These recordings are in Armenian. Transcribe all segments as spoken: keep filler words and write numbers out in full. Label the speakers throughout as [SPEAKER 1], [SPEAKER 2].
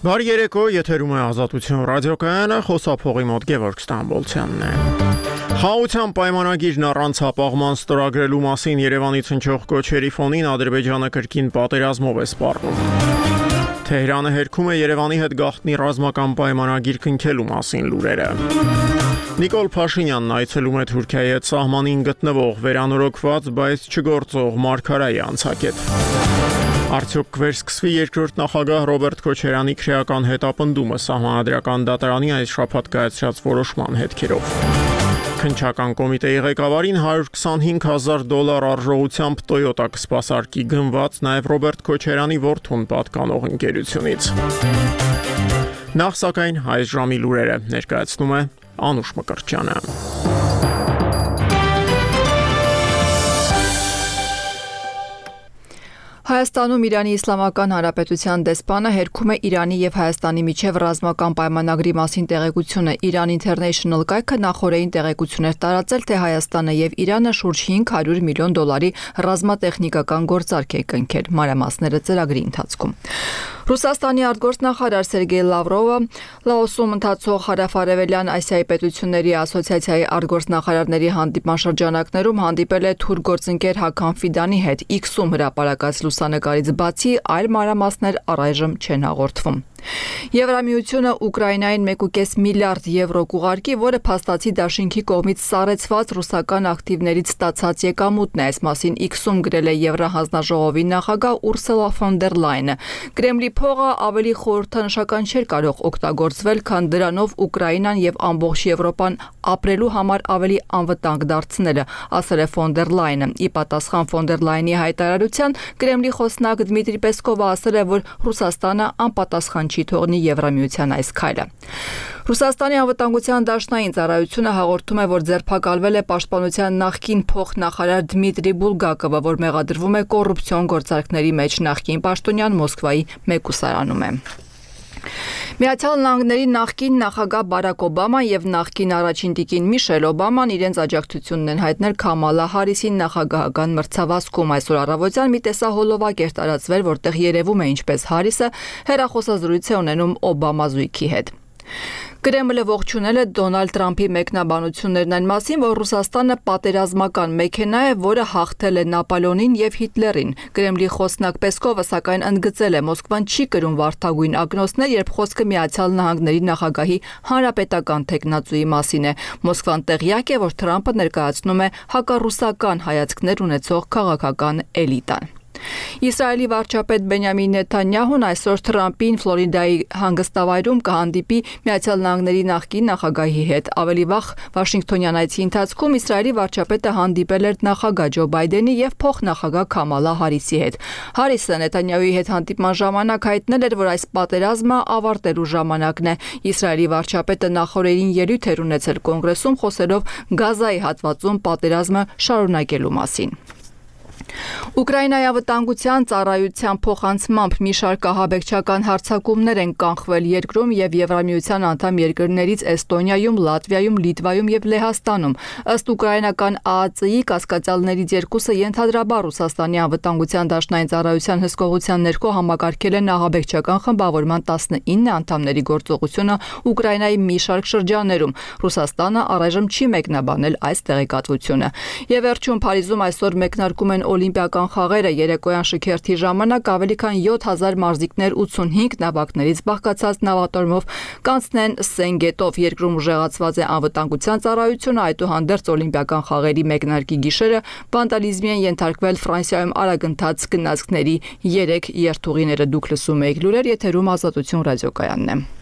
[SPEAKER 1] Բարի երեկո, եթերում է Ազատություն ռադիոկայանը, խոսափողի մոտ Գևորգ Ստամբոլցյանն է։ Խաղաղության պայմանագիրն առանց հապաղման ստորագրելու մասին Երևանից հնչող կոչերի ֆոնին Ադրբեջանը կրկին պատերազմով է սպառնում։ Թեհրանը հերքում է Երևանի հետ գաղտնի ռազմական պայմանագիր կնքելու մասին լուրերը։ Նիկոլ Փաշինյանն այցելում է Թուրքիայի հետ սահմանին գտնվող վերանորոգված, բայց չգործող մարգարայի անցակետ։ Արդյոք կվերսկսվի երկրորդ նախագահ Ռոբերտ Քոչարյանի քրեական հետապնդումը սահմանադրական դատարանի այս շաբաթ կայացրած որոշման հետքերով։ Քննչական կոմիտեի ղեկավարին հարյուր քսանհինգ հազար դոլար արժողությամբ Toyota կսպասարկի գնված նաև Ռոբերտ Քոչարյանի որդուն պատկանող ընկերությունից։ Նախ սակայն այս ժամի լուրերը ներկայացնում է Անուշ Մկրտչյանը։
[SPEAKER 2] Հայաստանում Իրանի Իսլամական Հանրապետության դեսպանը հերքում է Իրանի եւ Հայաստանի միջև ռազմական պայմանագրի մասին տեղեկությունը։ Iran International կայքը նախորդին տեղեկություններ տարածել, թե Հայաստանը եւ Իրանը շուրջ հինգ հարյուր միլիոն դոլարի ռազմատեխնիկական գործարք է կնքել։ Մանրամասները ծրագրի ընթացքում։ Ռուսաստանի արտգործնախարար Սերգեյ Լավրովը Լաոսում ընթացող Հարավարևելյան Ասիայի պետությունների ասոցիացիայի արտգործնախարարների հանդիպման շրջանակներում հանդիպել է թուրք գործընկեր Հական Ֆիդանի հետ։ Իքսում հրապարակած լուսանկարից բացի այլ մանրամասներ առայժմ չեն հաղորդվում։ Եվրամիությունը Ուկրաինային մեկ կόμμα պենս միլիարդ եվրո կուղարկի, որը փաստացի դաշինքի կողմից սառեցված ռուսական ակտիվներից ստացած եկամուտն է, այս մասին Իքսում գրել է Եվրահանձնաժողովի նախագահ Ուրսուլա ֆոն դեր Լայնը։ Կրեմլի փողը ավելի խորհրդանշական չէր կարող օգտագործվել, քան դրանով Ուկրաինան եւ ամբողջ Եվրոպան ապրելու համար ավելի անվտանգ դարձնելը, ասել է ֆոն դեր Լայնը։ Ի պատասխան ֆոն դեր Լայնի հայտարարության Կրեմլի խոսնակ Դմիտրի Պեսկովը ասել է, որ Ռուսաստանը անպատասխան չի թողնի Եվրամիության այս քայլը։ Ռուսաստանի անվտանգության դաշնային ծառայությունը հաղորդում է, որ ձերբակալվել է պաշտպանության նախկին փոխնախարար Դմիտրի Բուլգակովը, որ մեղադրվում է կոռուպցիոն գործարքների մեջ նախկին պաշտոնյան Մոսկվայի մեկուսարանում է։ Միացյալ Նահանգների նախկին նախագահ Բարակ Օբաման եւ նախկին առաջին տիկին Միշել Օբաման իրենց աջակցությունն են հայտնել Քամալա Հարիսին նախագահական մրցավազքում։ Այսօր առավոտյան մի տեսահոլովակ էր տարածվել, որտեղ երևում է ինչպես Հարիսը հեռախոսազրույց է ունենում Օբամա զույգի հետ։ Կրեմլը ողջունել է Դոնալդ Թրամփի մեկնաբանություններն այն մասին, որ Ռուսաստանը պատերազմական մեքենա է, որը հաղթել է Նապոլեոնին եւ Հիտլերին։ Կրեմլի խոսնակ Պեսկովը սակայն ընդգծել է, Մոսկվան չի կրում վարդագույն ակնոցներ, երբ խոսքը Միացյալ Նահանգների նախագահի հանրապետական թեկնածուի մասին է։ Մոսկվան տեղյակ է, որ Թրամփը ներկայացնում է հակառուսական հայացքներ ունեցող քաղաքական էլիտան։ Իսրայելի վարչապետ Բենյամին Նեթանյահուն այսօր Թրամփին Ֆլորիդայի հանգստավայրում կհանդիպի Միացյալ Նահանգների նախկին նախագահի հետ։ Ավելի վաղ Վաշինգտոնյան այցի ընթացքում Իսրայելի վարչապետը հանդիպել էր նախագահ Ջո Բայդենի եւ փոխնախագահ Քամալա Հարիսի հետ։ Հարիսը Նեթանյահուի հետ հանդիպման ժամանակ հայտնել էր, որ այս պատերազմը ավարտելու ժամանակն է։ Իսրայելի վարչապետը նախորդին ելույթ էր ունեցել կոնգրեսում, խոսելով Գազայի հատվածում պատերազմը շարունակելու մասին։ Ուկրաինայի անվտանգության ծառայության փոխանցմամբ մի շարք ահաբեկչական հարձակումներ են կանխվել երկրում եւ Եվրամիության անդամ երկրներից Էստոնիայում, Լատվիայում, Լիտվայում եւ Լեհաստանում։ Ըստ ուկրաինական Ա Ա Ց-ի կասկածյալներից երկուսը ենթադրաբար Ռուսաստանի անվտանգության դաշնային ծառայության հսկողության ներքո համակարգել են ահաբեկչական խմբավորման տասնինը անդամների գործողությունը Ուկրաինայի մի շարք շրջաններում։ Ռուսաստանը առայժմ չի մեկնաբանել այս տեղեկատվությունը։ Եվ վերջում Փարիզում այսօր մեկնարկում են Օլիմպիական խաղերը երեկոյան շքերթի ժամանակ ավելի քան յոթ հազար մարզիկներ ութսունհինգ նավակներից բաղկացած նավատորմով կանցնեն Սենգետով։ Երկրում ուժեղացված է անվտանգության ծառայությունը, այդուհանդերձ Օլիմպիական խաղերի մեկնարկի գիշերը վանդալիզմի են ենթարկվել Ֆրանսիայում արագընթաց գնացքների երեք երթուղիները։ Դուք լսում եք լուրեր, եթերում Ազատություն ռադիոկայանն է։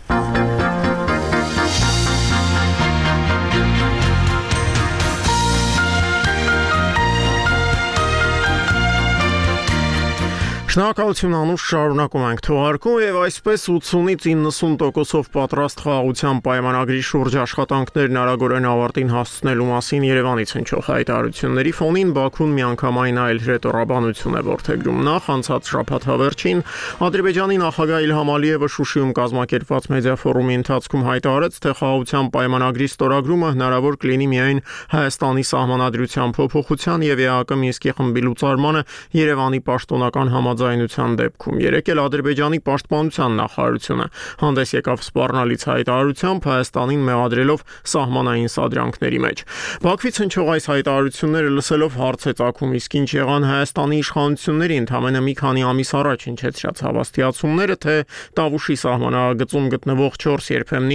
[SPEAKER 1] Շնորհակալություն Անուշ, շարունակում ենք թողարկում եւ այսպես ութսունից իննսուն տոկոսով պատրաստ խաղաղության պայմանագրի շուրջ աշխատանքներն արագորեն ավարտին հասցնելու մասին Երևանից հնչող հայտարարությունների ֆոնին Բաքուն միանգամայն այլ հրետորաբանություն է որդեգրում։ Նախ անցած շաբաթ հավերչին Ադրբեջանի նախագահ Իլհամ Ալիևը Շուշիում կազմակերպված մեդիա ֆորումի ընթացքում հայտարարեց, թե խաղաղության պայմանագրի ստորագրումը հնարավոր կլինի միայն Հայաստանի սահմանադրության փոփոխության եւ ԵԱՀԿ Մինսկի խմբի լուծարմանը Երևանի պաշտոնական համաձայնության համաձայնության դեպքում։ Երեկ էլ Ադրբեջանի պաշտպանության նախարարությունը հանդես եկավ սպառնալից հայտարարությամբ, Հայաստանին մեղադրելով սահմանային սադրանքների մեջ։ Բաքվից հնչող այս հայտարարությունները լսելով հարց է ծագում, իսկ ինչ եղան Հայաստանի իշխանությունների ընդամենը մի քանի ամիս առաջ հնչեցրած հավաստիացումները, թե Տավուշի սահմանագծում գտնվող չորս երբեմնի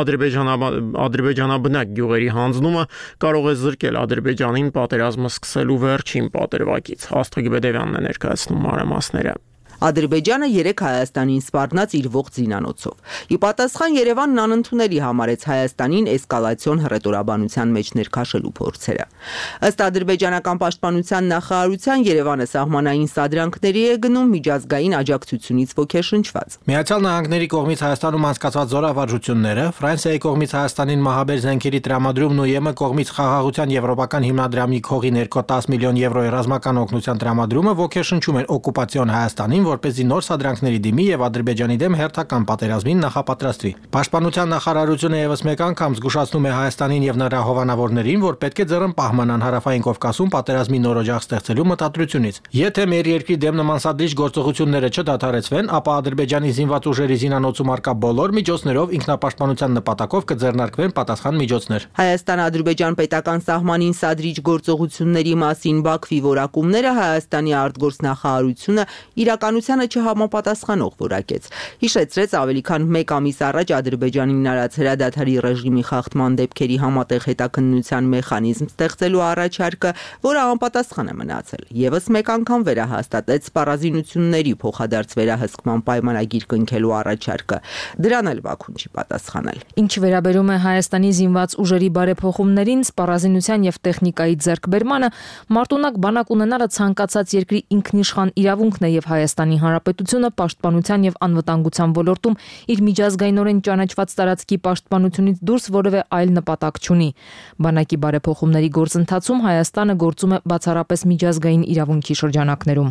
[SPEAKER 1] ադրբեջանաբնակ գյուղերի հանձնումը կարող է զրկել Ադրբեջանին պատերազմը սկսելու վերջին պատրվակից։ Աստղիկ Բեդևյանն է ներկայացնում մանրամասները։
[SPEAKER 3] Ադրբեջանը երեք Հայաստանին սպառնաց իր ողջ զինանոցով։ Ի պատասխան Երևանն անընդունելի համարեց Հայաստանին էսկալացիոն հռետորաբանության մեջ ներքաշելու փորձերը։ Ըստ ադրբեջանական պաշտպանության նախարարության Երևանը սահմանային սադրանքների է գնում միջազգային աջակցությունից ոգեշնչված։
[SPEAKER 4] Միացյալ Նահանգների կողմից Հայաստանում անցկացված զորավարժությունները, Ֆրանսիայի կողմից Հայաստանին մահաբեր զենքերի տրամադրումն ու ԵՄ կողմից Խաղաղության եվրոպական հիմնադրամի քողի ներքո տասը միլիոն եվրոյի ռազմական օգնության տրամադրումը ոգեշնչում են օկուպացիոն Հայաստանին, որպեսզի նոր սադրանքների դիմի եւ Ադրբեջանի դեմ հերթական պատերազմին նախապատրաստվի։ Պաշտպանության նախարարությունը եւս մեկ անգամ զգուշացնում է Հայաստանին եւ նրա հովանավորներին, որ պետք է ձեռն պահմանան Հարավային Կովկասում պատերազմի նոր օջախ ստեղծելու մտադրությունից։ Եթե մեր երկրի դեմ նման սադրիչ գործողությունները չդադարեցվեն, ապա Ադրբեջանի զինված ուժերի զինանոցում արկա բոլոր միջոցներով ինքնապաշտպանության նպատակով կձեռնարկվեն պատասխան միջոցներ։
[SPEAKER 3] Հայաստան-Ադրբեջան պետական սահմանին սադրիչ գործողությունների մասին Բաքվի որակումները Հայաստանի արտգործնախարարությունը իրականությանը չհամապատասխանող որակեց։ Հիշեցրեց ավելի քան մեկ ամիս առաջ Ադրբեջանին արած հրադադարի ռեժիմի խախտման դեպքերի համատեղ հետաքննության մեխանիզմ ստեղծելու առաջարկը, որը անպատասխան է մնացել։ Եվս մեկ անգամ վերահաստատեց սպառազինությունների փոխադարձ վերահսկման պայմանագիր կնքելու առաջարկը։ Դրան էլ Բաքուն չի պատասխանել։
[SPEAKER 5] Ինչ վերաբերում է Հայաստանի զինված ուժերի բարեփոխումներին, սպառազինության եւ տեխնիկայի ձեռքբերմանը, մարտունակ բանակ ունենալը ցանկացած երկրի ինքնիշխան իրավունքն է եւ Հայաստանի Հանրապետությունը պաշտպանության եւ անվտանգության ոլորտում իր միջազգայինորեն ճանաչված տարածքի պաշտպանությունից դուրս որևէ այլ նպատակ չունի։ Բանակի բարեփոխումների գործընթացում Հայաստանը գործում է բացառապես միջազգային իրավունքի շրջանակներում։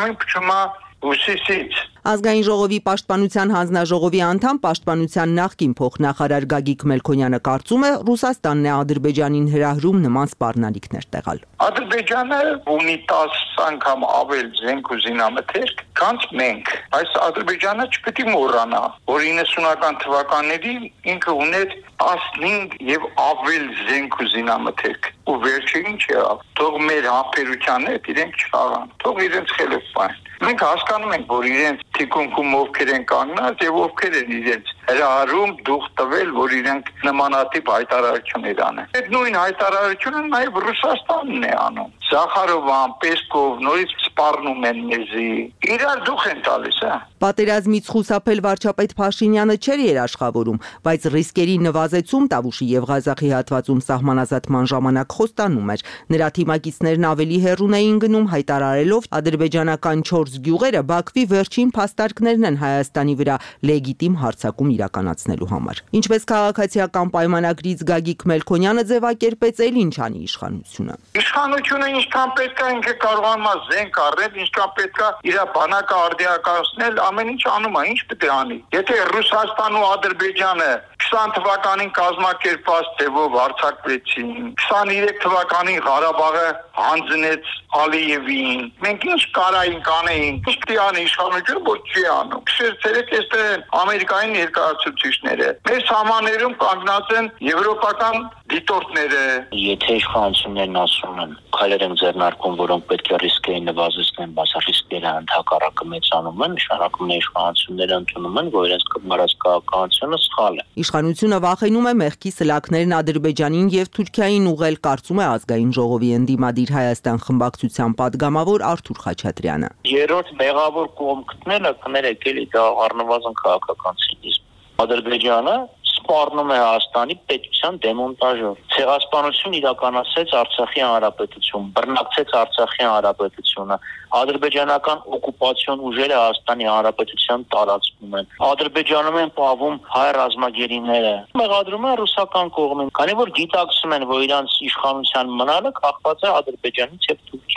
[SPEAKER 3] Ազգային ժողովի պաշտպանության հանձնաժողովի անդամ պաշտպանության նախկին փոխնախարար Գագիկ Մելքոնյանը կարծում է, Ռուսաստանն է Ադրբեջանին հրահրում նման սպառնալիքներ տեղալ։
[SPEAKER 6] Ադրբեջանը ունի տասը անգամ ավել զենք ու զինամթերք, քան մենք։ Այս Ադրբեջանը չպետք է մոռանա, որ իննսունական թվականներին ինքը ուներ տասնհինգ եւ ավել զենք ու զինամթերք։ Ու վերջը ինչ եղավ։ Թող մեր համբերության հետ իրենք չխաղան, թող իրենց խելոք պահեն։ Մենք հասկանում ենք, որ իրենց թիկունքում ովքեր են կանգնած եւ ովքեր են իրենց հրահարում դուխ տվել, որ իրենք նմանատիպ հայտարարություններ անեն։ Այդ նույն հայտարարությունը նաեւ Ռուսաստանն է անում։ Զախարովան, Պեսկով նորից սպառնում են մեզի։ Իրար դուխ են տալիս, հա։
[SPEAKER 3] Պատերազմից խուսափել վարչապետ Փաշինյանը չէր երաշխավորում, բայց ռիսկերի նվազեցում Տավուշի եւ Ղազախի հատվածում սահմանազատման ժամանակ խոստանում էր։ Նրա թիմակիցներն ավելի հեռուն էին գնում, հայտարարելով ադրբեջանական չորս գյուղերը Բաքվի վերջին փաստարկներն են Հայաստանի վրա լեգիտիմ հարձակում իրականացնելու համար։ Ինչպես քաղաքացիական պայմանագրից Գագիկ Մելքոնյանը ձևակերպեց, էլ ինչ անի իշխանությունը։
[SPEAKER 6] Իշխանությունը ինչքան պետք է ինքը կարողանա զենք առնել, ինչքան պետք է իր բանակը արդիականացնել, ամեն ինչ անում է, ինչ պետք է անի։ Եթե Ռուսաստանն ու Ադրբեջանը քսան թվականին կազմակերպված ձևով հարձակվեցին, քսաներեք թվականին Ղարաբաղը հանձնեց Ալիևին, մենք ինչ կարայինք անեինք, ինչ պետք է անի իշխանությունը, ոչ չի անում։ Քշերցերեք այստեղ Ամերիկայի ներկայացուցիչները, մեր սահմաններում կանգնած են եվրոպական դիտորդները։
[SPEAKER 7] Եթե իշխանություններն ասում են, քայլեր են ձեռնարկում, որոնք պետք է ռիսկերին նվազեցնեն, բայց ռիսկերը ընդհակառակը մեծանում են, նշանակում է իշխանությունները ընդունում են, որ իրենց կմարած քաղաքականությունը սխալ է։
[SPEAKER 3] Իշխանությունը վախենում է մեղքի սլաքներն Ադրբեջանին եւ Թուրքիային ուղղել, կարծում է ազգային ժողովի ընդդիմադիր Հայաստան խմբակցության падգամավոր Արթուր Խաչատրյանը։
[SPEAKER 7] Երրորդ մեղավոր կողմ գտնելը կներեք էլի դա առնվազն քաղաքական ցինիզմ։ Ադրբեջանը սպառնում է Հայաստանի պետության դեմոնտաժով։ Ցեղասպանություն իրականացրեց Արցախի հանրապետություն, բռնակցեց Արցախի հանրապետությունը։ Ադրբեջանական օկուպացիոն ուժերը Հայաստանի հանրապետության տարածքում են։ Ադրբեջանում են պահվում հայ ռազմագերիները։ Մեղադրում են ռուսական կողմին, քանի որ գիտակցում են, որ իրանց իշխանության մնալը կախված է Ադրբեջանից եւ Թուրքիայից։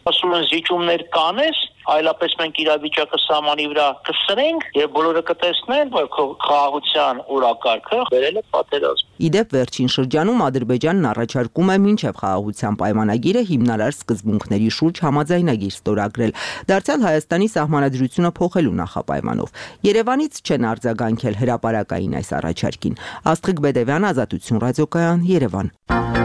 [SPEAKER 7] Ասում են զիջումներ կանես, այլապես մենք իրավիճակը սահմանի վրա կսրենք եւ բոլորը կտեսնեն, որ խաղաղության օրակարգը վերել է պատերազմ։
[SPEAKER 3] Իդեպ վերջին շրջանում Ադրբեջանն առաջարկում է մինչև խաղաղության պայմանագիրը հիմնարար սկզբունքների շուրջ համաձայնագիր ստորագրել, դարձյալ Հայաստանի սահմանադրությունը փոխելու նախապայմանով։ Երևանից չեն արձագանքել հրապարակային այս առաջարկին։ Աստղիկ Բեդևյան, Ազատություն ռադիոկայան, Երևան։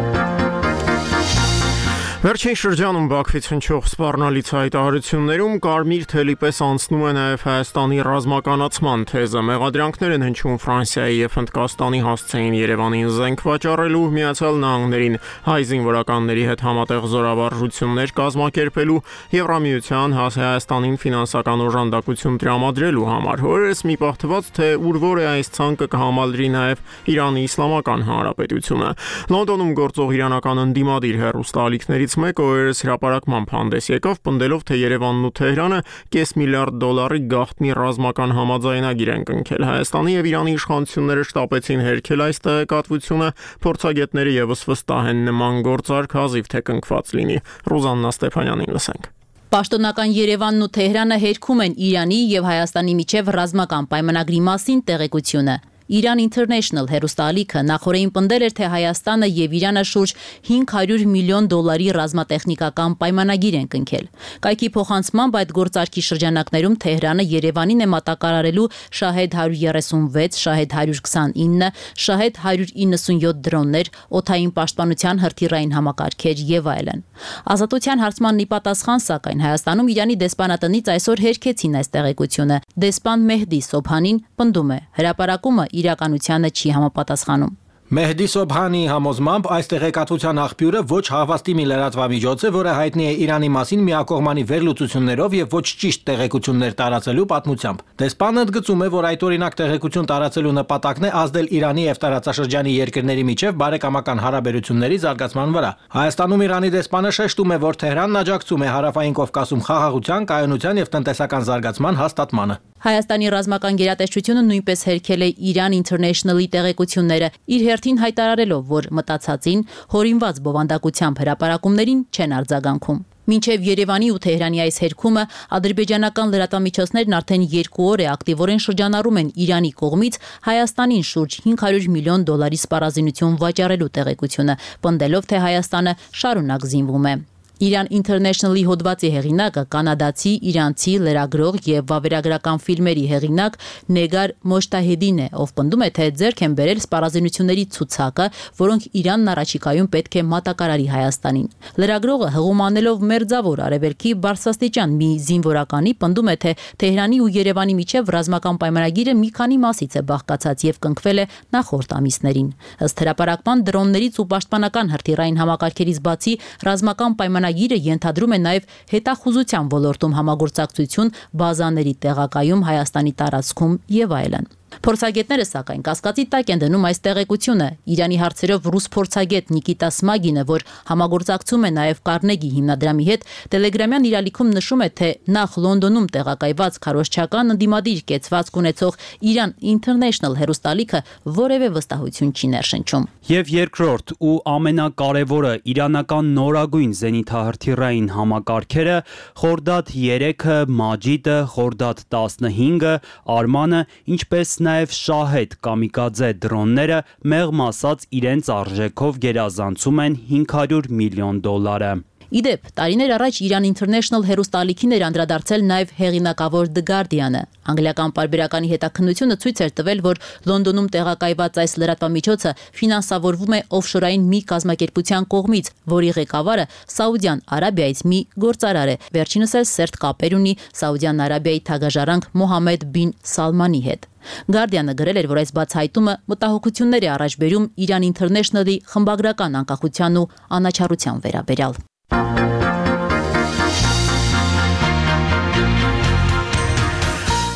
[SPEAKER 1] Վերջին շրջանում Բաքվից հնչող սպառնալից հայտարարություններում կարմիր թելի պես անցնում է նաև Հայաստանի ռազմականացման թեզը։ Մեղադրանքներ են հնչում Ֆրանսիայի եւ Հնդկաստանի հասցեին Երևանին զենք վաճառելու, Միացյալ Նահանգներին հայ զինվորականների հետ համատեղ զորավարժություններ կազմակերպելու, Եվրամիության Հայաստանին ֆինանսական օժանդակություն տրամադրելու համար։ Օրերս մի պահ թված, թե ուր որ է այս ցանկը կհամալրի նաև Իրանի Իսլամական Հանրապետությունը։ Լոնդոնում գործող իրանական ընդդիմադիր հեռուստաալիքների մեկը օրերս հրապարակման հանդես եկավ, պնդելով, թե Երևանն ու Թեհրանը կես միլիարդ դոլարի գաղտնի ռազմական համաձայնագիր են կնքել։ Հայաստանի եւ Իրանի իշխանությունները շտապեցին հերքել այս տեղեկատվությունը, փորձագետները եւս վստահ են նման գործարք հազիվ թե կնքված լինի։ Ռուզաննա Ստեփանյանին լսենք։
[SPEAKER 8] Պաշտոնական Երևանն ու Թեհրանը հերքում են Իրանի եւ Հայաստանի միջև ռազմական պայմանագրի մասին տեղեկությունը։ Iran International հեռուստաալիքը նախորդին պնդել էր, թե Հայաստանը եւ Իրանը շուրջ հինգ հարյուր միլիոն դոլարի ռազմատեխնիկական պայմանագիր են կնքել։ Կայքի փոխանցմամբ այդ գործարքի շրջանակներում Թեհրանը Երևանին է մատակարարելու Շահեդ հարյուր երեսունվեց, Շահեդ հարյուր քսանինը, Շահեդ հարյուր իննսունյոթ դրոններ, օդային պաշտպանության հրթիռային համակարգեր եւ այլն։ Ազատության հարցմանն ի պատասխան, սակայն Հայաստանում Իրանի դեսպանատնից այսօր հերքեցին այս տեղեկությունը։ Դեսպան Մեհդի Սոբհանին պնդում է, հրապարակումը իրականությանը չի համապատասխանում։
[SPEAKER 4] Մեհդի Սոբհանի համոզմամբ այս տեղեկատվության աղբյուրը ոչ հավաստի մի լրատվամիջոց է, որը հայտնի է Իրանի մասին միակողմանի վերլուծություններով եւ ոչ ճիշտ տեղեկություններ տարածելու պատմությամբ։ Դեսպանը ընդգծում է, որ այդ օրինակ տեղեկություն տարածելու նպատակն է ազդել Իրանի եւ տարածաշրջանի երկրների միջև բարեկամական հարաբերությունների զարգացման վրա։ Հայաստանում Իրանի դեսպանը շեշտում է, որ Թեհրանն աջակցում է Հարավային Կովկասում խաղաղության, կայունության եւ տնտեսական զարգացման հաստատմանը։
[SPEAKER 8] Հայաստանի ռազմական գերատեսչությունը նույնպես հերքել է Iran International-ի տեղեկությունները, իր հերթին հայտարարելով, որ մտածածին հորինված բովանդակությամբ հրապարակումներին չեն արձագանքում։ Մինչև Երևանի ու Թեհրանի այս հերքումը ադրբեջանական լրատվամիջոցներն արդեն երկու օր է ակտիվորեն շրջանառում են Իրանի կողմից Հայաստանին շուրջ հինգ հարյուր միլիոն դոլարի սպառազինություն վաճառելու տեղեկությունը, պնդելով, թե Հայաստանը շարունակ զինվում է։ Iran International-ի հոդվածի հեղինակը կանադացի, իրանցի լրագրող եւ վավերագրական ֆիլմերի հեղինակ Նեգար Մոշտահեդին է, ով պնդում է, թե ձեռք են բերել սպառազինությունների ցուցակը, որոնք Իրանն առաջիկայում պետք է մատակարարի Հայաստանին։ Լրագրողը հղում անելով մերձավոր արևելքի բարձրաստիճան մի զինվորականի պնդում է, թե Թեհրանի ու Երևանի միջև ռազմական պայմանագիրը մի քանի մասից է բաղկացած եւ կնքվել է նախորդ ամիսներին։ Ըստ հրապարակման դրոններից ու պաշտպանական հրթիռային համակարգերից բացի ռազմական պայմանագիրը Գիրը ենթադրում է նաև հետախուզության ոլորտում համագործակցություն, բազաների տեղակայում Հայաստանի տարածքում եւ այլն։ Փորձագետները սակայն կասկածի տակ են դնում այս տեղեկությունը։ Իրանի հարցերով ռուս փորձագետ Նիկիտա Սմագինը, որ համագործակցում է նաև Կարնեգի հիմնադրամի հետ, Տելեգրամյան իր ալիքում նշում է, թե նախ Լոնդոնում տեղակայված քարոզչական ընդդիմադիր կեցվածք ունեցող Iran International հեռուստալիքը որևէ վստահություն չի ներշնչում։
[SPEAKER 9] Եվ երկրորդ ու ամենակարևորը իրանական նորագույն զենիթահրթիռային համակարգերը Խորդադ երեքը, Մաջիդը, Խորդադ տասնհինգը, Արմանը, ինչպես նաև Շահեդ կամիկաձե դրոնները մեղմ ասած իրենց արժեքով գերազանցում են հինգ հարյուր միլիոն դոլարը։
[SPEAKER 8] Իդեպ, տարիներ առաջ Iran International հեռուստաալիքին էր անդրադարձել նաև հեղինակավոր The Guardian-ը։ Անգլիական պարբերականի հետաքննությունը ցույց էր տվել, որ Լոնդոնում տեղակայված այս լրատվամիջոցը ֆինանսավորվում է օֆշորային մի կազմակերպության կողմից, որի ղեկավարը Սաուդյան Արաբիայից մի գործարար է։ Վերջինս էլ սերտ կապեր ունի Սաուդյան Արաբիայի թագաժարանք Մոհամմեդ բին Սալմանի հետ։ Guardian-ը գրել էր, որ այս բացահայտումը մտահոգություններ է առաջ բերում Iran International-ի խմբագրական անկախության ու անաչառության վերաբերյալ։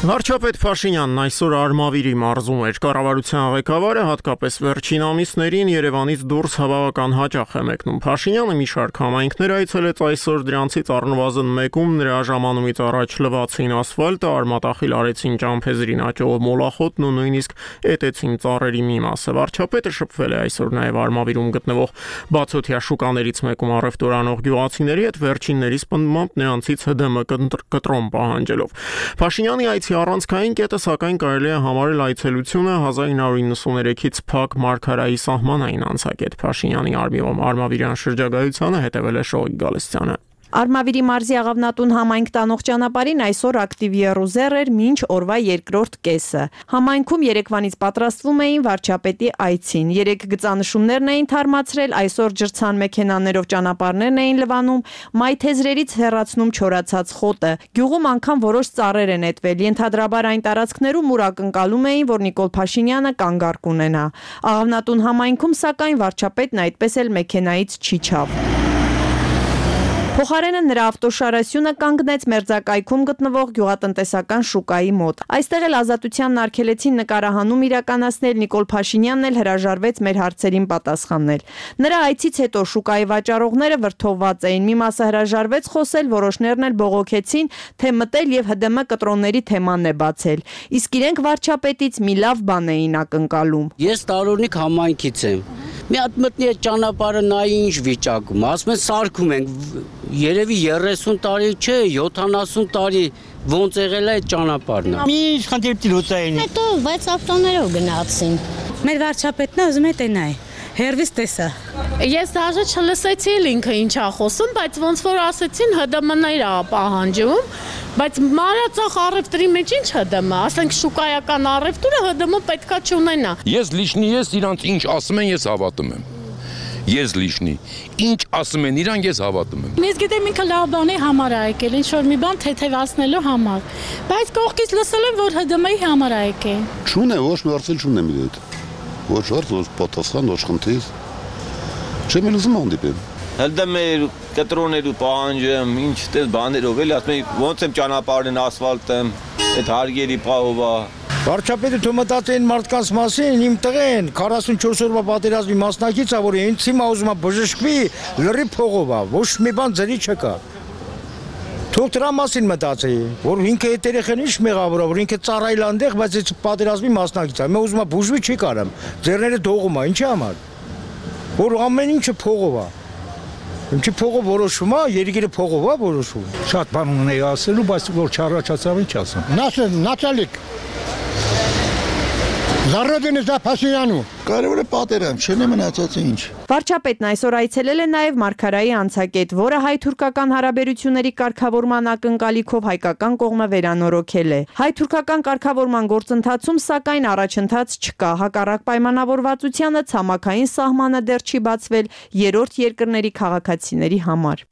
[SPEAKER 1] Վարչապետ Փաշինյանն այսօր Արմավիրի մարզում էր։ Կառավարության ղեկավարը հատկապես վերջին ամիսներին Երևանից դուրս բավական հաճախ է մեկնում։ Փաշինյանը մի շարք համայնքներ այցելեց այսօր, դրանցից առնվազն մեկում նրա ժամանումից առաջ լվացին ասֆալտը, արմատախիլ արեցին ճամփեզրին աճող մոլախոտն ու նույնիսկ էտեցին ծառերի մի մասը։ Վարչապետը շփվել է այսօր նաև Արմավիրում գտնվող բացօթյա շուկաներից մեկում առևտուր անող գյուղացիների հետ, վերջիններիս պնդմամբ նրանցից ՀԴՄ կտրոն պահանջելով։ Փաշինյանի այցի առանցքային կետը սակայն կարելի է համարել այցելությունը հազար ինը հարյուր նվաթերեքից փակ Մարգարայի սահմանային անցակետ։ Փաշինյանի Արմավիրյան շրջագայությանը հետևել է Շողիկ Գալստյանը։
[SPEAKER 10] Արմավիրի մարզի Աղավնատուն համայնք տանող ճանապարհին այսօր ակտիվ եռուզեռ էր մինչ օրվա երկրորդ կեսը։ Համայնքում երեկվանից պատրաստվում էին վարչապետի այցին։ Երեք գծանշումներն էին թարմացրել, այսօր ջրցան մեքենաներով ճանապարհներն էին լվանում, մայթեզրերից հեռացնում չորացած խոտը։ Գյուղում անգամ որոշ ծառեր են նետվել։ Ենթադրաբար այն տարածքներում, ուր ակնկալում էին, որ Նիկոլ Փաշինյանը կանգառ կունենա։ Աղավնատուն համայնքում սակայն վարչապետն այդպես էլ մեքենայից չիջավ։ Փոխարենը նրա ավտոշարասյունը կանգնեց մերձակայքում գտնվող գյուղատնտեսական շուկայի մոտ։ Այստեղ էլ ազատությանն արգելեցին նկարահանում իրականացնել, Նիկոլ Փաշինյանն էլ հրաժարվեց մեր հարցերին պատասխանել։ Նրա այցից հետո շուկայի վաճառողները վրդովված էին, մի մասը հրաժարվեց խոսել, որոշներն էլ բողոքեցին, թե մտել եւ ՀԴՄ կտրոնների թեման է բացել։ Իսկ իրենք վարչապետից մի լավ բան էին ակնկալում։
[SPEAKER 11] Ես տարօրինակ համայնքից եմ։ Մի հատ մտնի այդ ճանապարհը նայի ինչ վիճակում, ասում են սարքում են, երևի երեսուն տարի չէ, յոթանասուն տարի ոնց եղել է այդ ճանապարհն։
[SPEAKER 12] Մի ինչ խնդիր լուծային։
[SPEAKER 13] Հետո վեց ավտոներով գնացին։
[SPEAKER 14] Մեր վարչապետն ուզում է տենայ։ Հերվիս տեսա։
[SPEAKER 15] Ես դաժե չլսեցի ինքը ինչ է խոսում, բայց ոնց որ ասեցին ՀԴՄ-ն էր պահանջում, բայց մանրածախ առևտրի մեջ ինչ ՀԴՄ, ասենք շուկայական առևտուրը ՀԴՄ պետքա չունենա։
[SPEAKER 16] Ես լիշնի ես իրանց ինչ ասում են, ես հավատում եմ։ Ես լիշնի ինչ ասում են իրան, ես հավատում եմ։
[SPEAKER 14] Ես գիտեմ ինքը լավ բանի համար է եկել, ինչ որ մի բան թեթևացնելու համար, բայց կողքից լսել եմ, որ ՀԴՄ-ի համար է եկել։
[SPEAKER 17] Չունե, ոչ մի հարցել չունեմ իր հետ։ Ոչ հարց, ոչ պատասխան, ոչ խնդիր։ Չեմ էլ ուզում հանդիպեմ։
[SPEAKER 18] ՀԴՄ-եր, կտրոններու պահանջեմ, ինչ տես բաներով էլ ասում եմ, ոնց եմ ճանապարհն ասֆալտեմ, այդ հարգերի պահով է։
[SPEAKER 12] Վարչապետը թող մտածեն մարդկանց մասին, իմ տղեն քառասունչորս օրվա պատերազմի մասնակից է, որ ինձ հիմա ուզում է բժշկվի, լրի փողով է, ոչ մի բան ձրի չկա։ Թող դրա մասին մտածեի, որ ինքը այդ երեխան ինչ մեղավոր է, որ ինքը ծառայել այնտեղ, բայց այդ պատերազմի մասնակից է։ Մե ուզում է բուժվի չի կարամ։ Ձեռները դողում է, ինչի համար։ Որ ամեն ինչը փողով է։ Ինչի փողով որոշում է, երկիրը փողով է որոշում։
[SPEAKER 19] Շատ բան ունեի ասելու, բայց որ չառաջացավ ինչ ասեմ։
[SPEAKER 12] Նասը, նացալիկ։ Զարրոդինը Փաշինյանը
[SPEAKER 17] կարևորը պատերազմ, չեն մնացած ինչ։
[SPEAKER 10] Վարչապետն այսօր այցելել է նաև Մարգարայի անցակետ, որը հայ-թուրքական հարաբերությունների կարգավորման ակնկալիքով հայկական կողմը վերանորոգել է։ Հայ-թուրքական կարգավորման գործընթացում սակայն առաջընթաց չկա։ Հակառակ պայմանավորվածությանը ցամաքային սահմանը դեռ չի բացվել երրորդ երկրների քաղաքացիների համար։